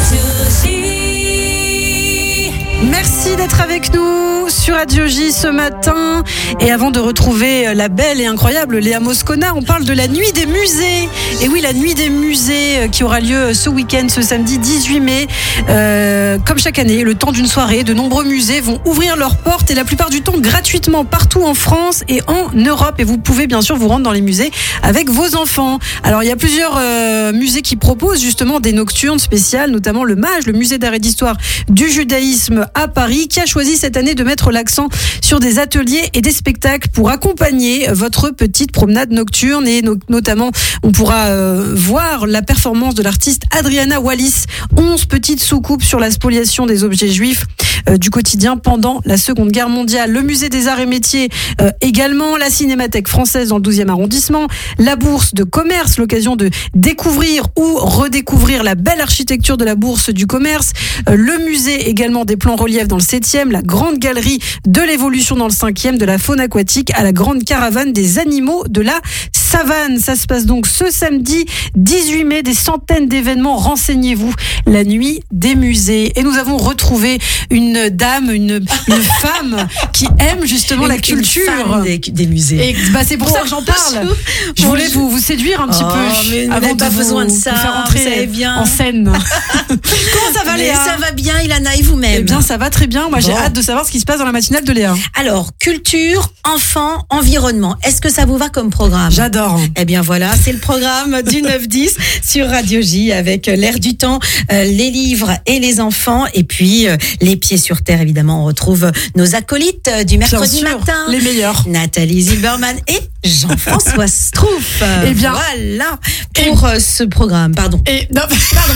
Merci d'être avec nous sur Radio J ce matin. Et avant de retrouver la belle et incroyable Léa Moscona, on parle de la nuit des musées. Et oui, la nuit des musées qui aura lieu ce week-end, ce samedi dix-huit mai. Euh, comme chaque année, le temps d'une soirée, de nombreux musées vont ouvrir leurs portes et la plupart du temps gratuitement partout en France et en Europe. Et vous pouvez bien sûr vous rendre dans les musées avec vos enfants. Alors il y a plusieurs euh, musées qui proposent justement des nocturnes spéciales, notamment le MAGE, le musée d'art et d'histoire du judaïsme à Paris, qui a choisi cette année de mettre l'accent sur des ateliers et des spectacles pour accompagner votre petite promenade nocturne. Et no- notamment, on pourra euh, voir la performance de l'artiste Adriana Wallis, onze petites soucoupes sur la spoliation des objets juifs euh, du quotidien pendant la Seconde Guerre mondiale. Le musée des arts et métiers euh, également, la Cinémathèque française dans le douzième arrondissement, la Bourse de commerce, l'occasion de découvrir ou redécouvrir la belle architecture de la Bourse du commerce, euh, le musée également des plans relief dans le septième, la grande galerie de l'évolution dans le cinquième, de la faune aquatique à la grande caravane des animaux de la savane. Ça se passe donc ce samedi dix-huit mai, des centaines d'événements, renseignez-vous, la nuit des musées. Et nous avons retrouvé une dame, une, une femme qui aime justement une, la culture. Une fan des, des musées. Et bah, c'est pour ça que j'en parle. Je voulais vous, vous séduire un petit oh, peu mais avant de pas vous, besoin de ça, vous faire entrer bien. en scène. Comment ça va, mais Léa? Ça va bien, Ilana, et vous-même? Eh bien, ça va très bien. Moi, bon. j'ai hâte de savoir ce qui se passe dans la matinale de Léa. Alors, culture, enfants, environnement. Est-ce que ça vous va comme programme? J'adore. Eh bien, voilà, c'est le programme du neuf dix sur Radio J avec l'air du temps, euh, les livres et les enfants. Et puis, euh, les pieds sur terre, évidemment. On retrouve nos acolytes euh, du mercredi sûr, matin. Les meilleurs. Nathalie Zilberman et Jean-François Strouf. Eh bien, voilà pour et, ce programme. Pardon. Et, non, pardon.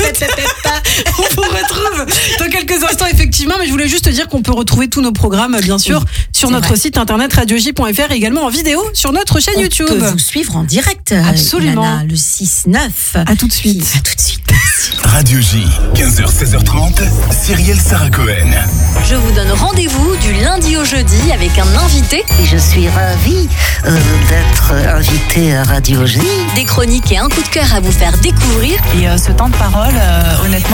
On vous retrouve dans quelques instants, effectivement, mais je voulais juste te dire qu'on peut retrouver tous nos programmes, bien sûr, oui, sur notre vrai. site internet radio j point f r et également en vidéo sur notre chaîne On YouTube. On peut vous suivre en direct. Absolument. Ilana, le six neuf. À tout de suite. À tout de suite. Radio J, quinze heures seize heures trente, Cyrielle Sarah Cohen. Je vous donne rendez-vous du lundi au jeudi avec un invité. Et je suis ravie euh, d'être invitée à Radio J. Des chroniques et un coup de cœur à vous faire découvrir. Et euh, ce temps de parole, euh, honnêtement,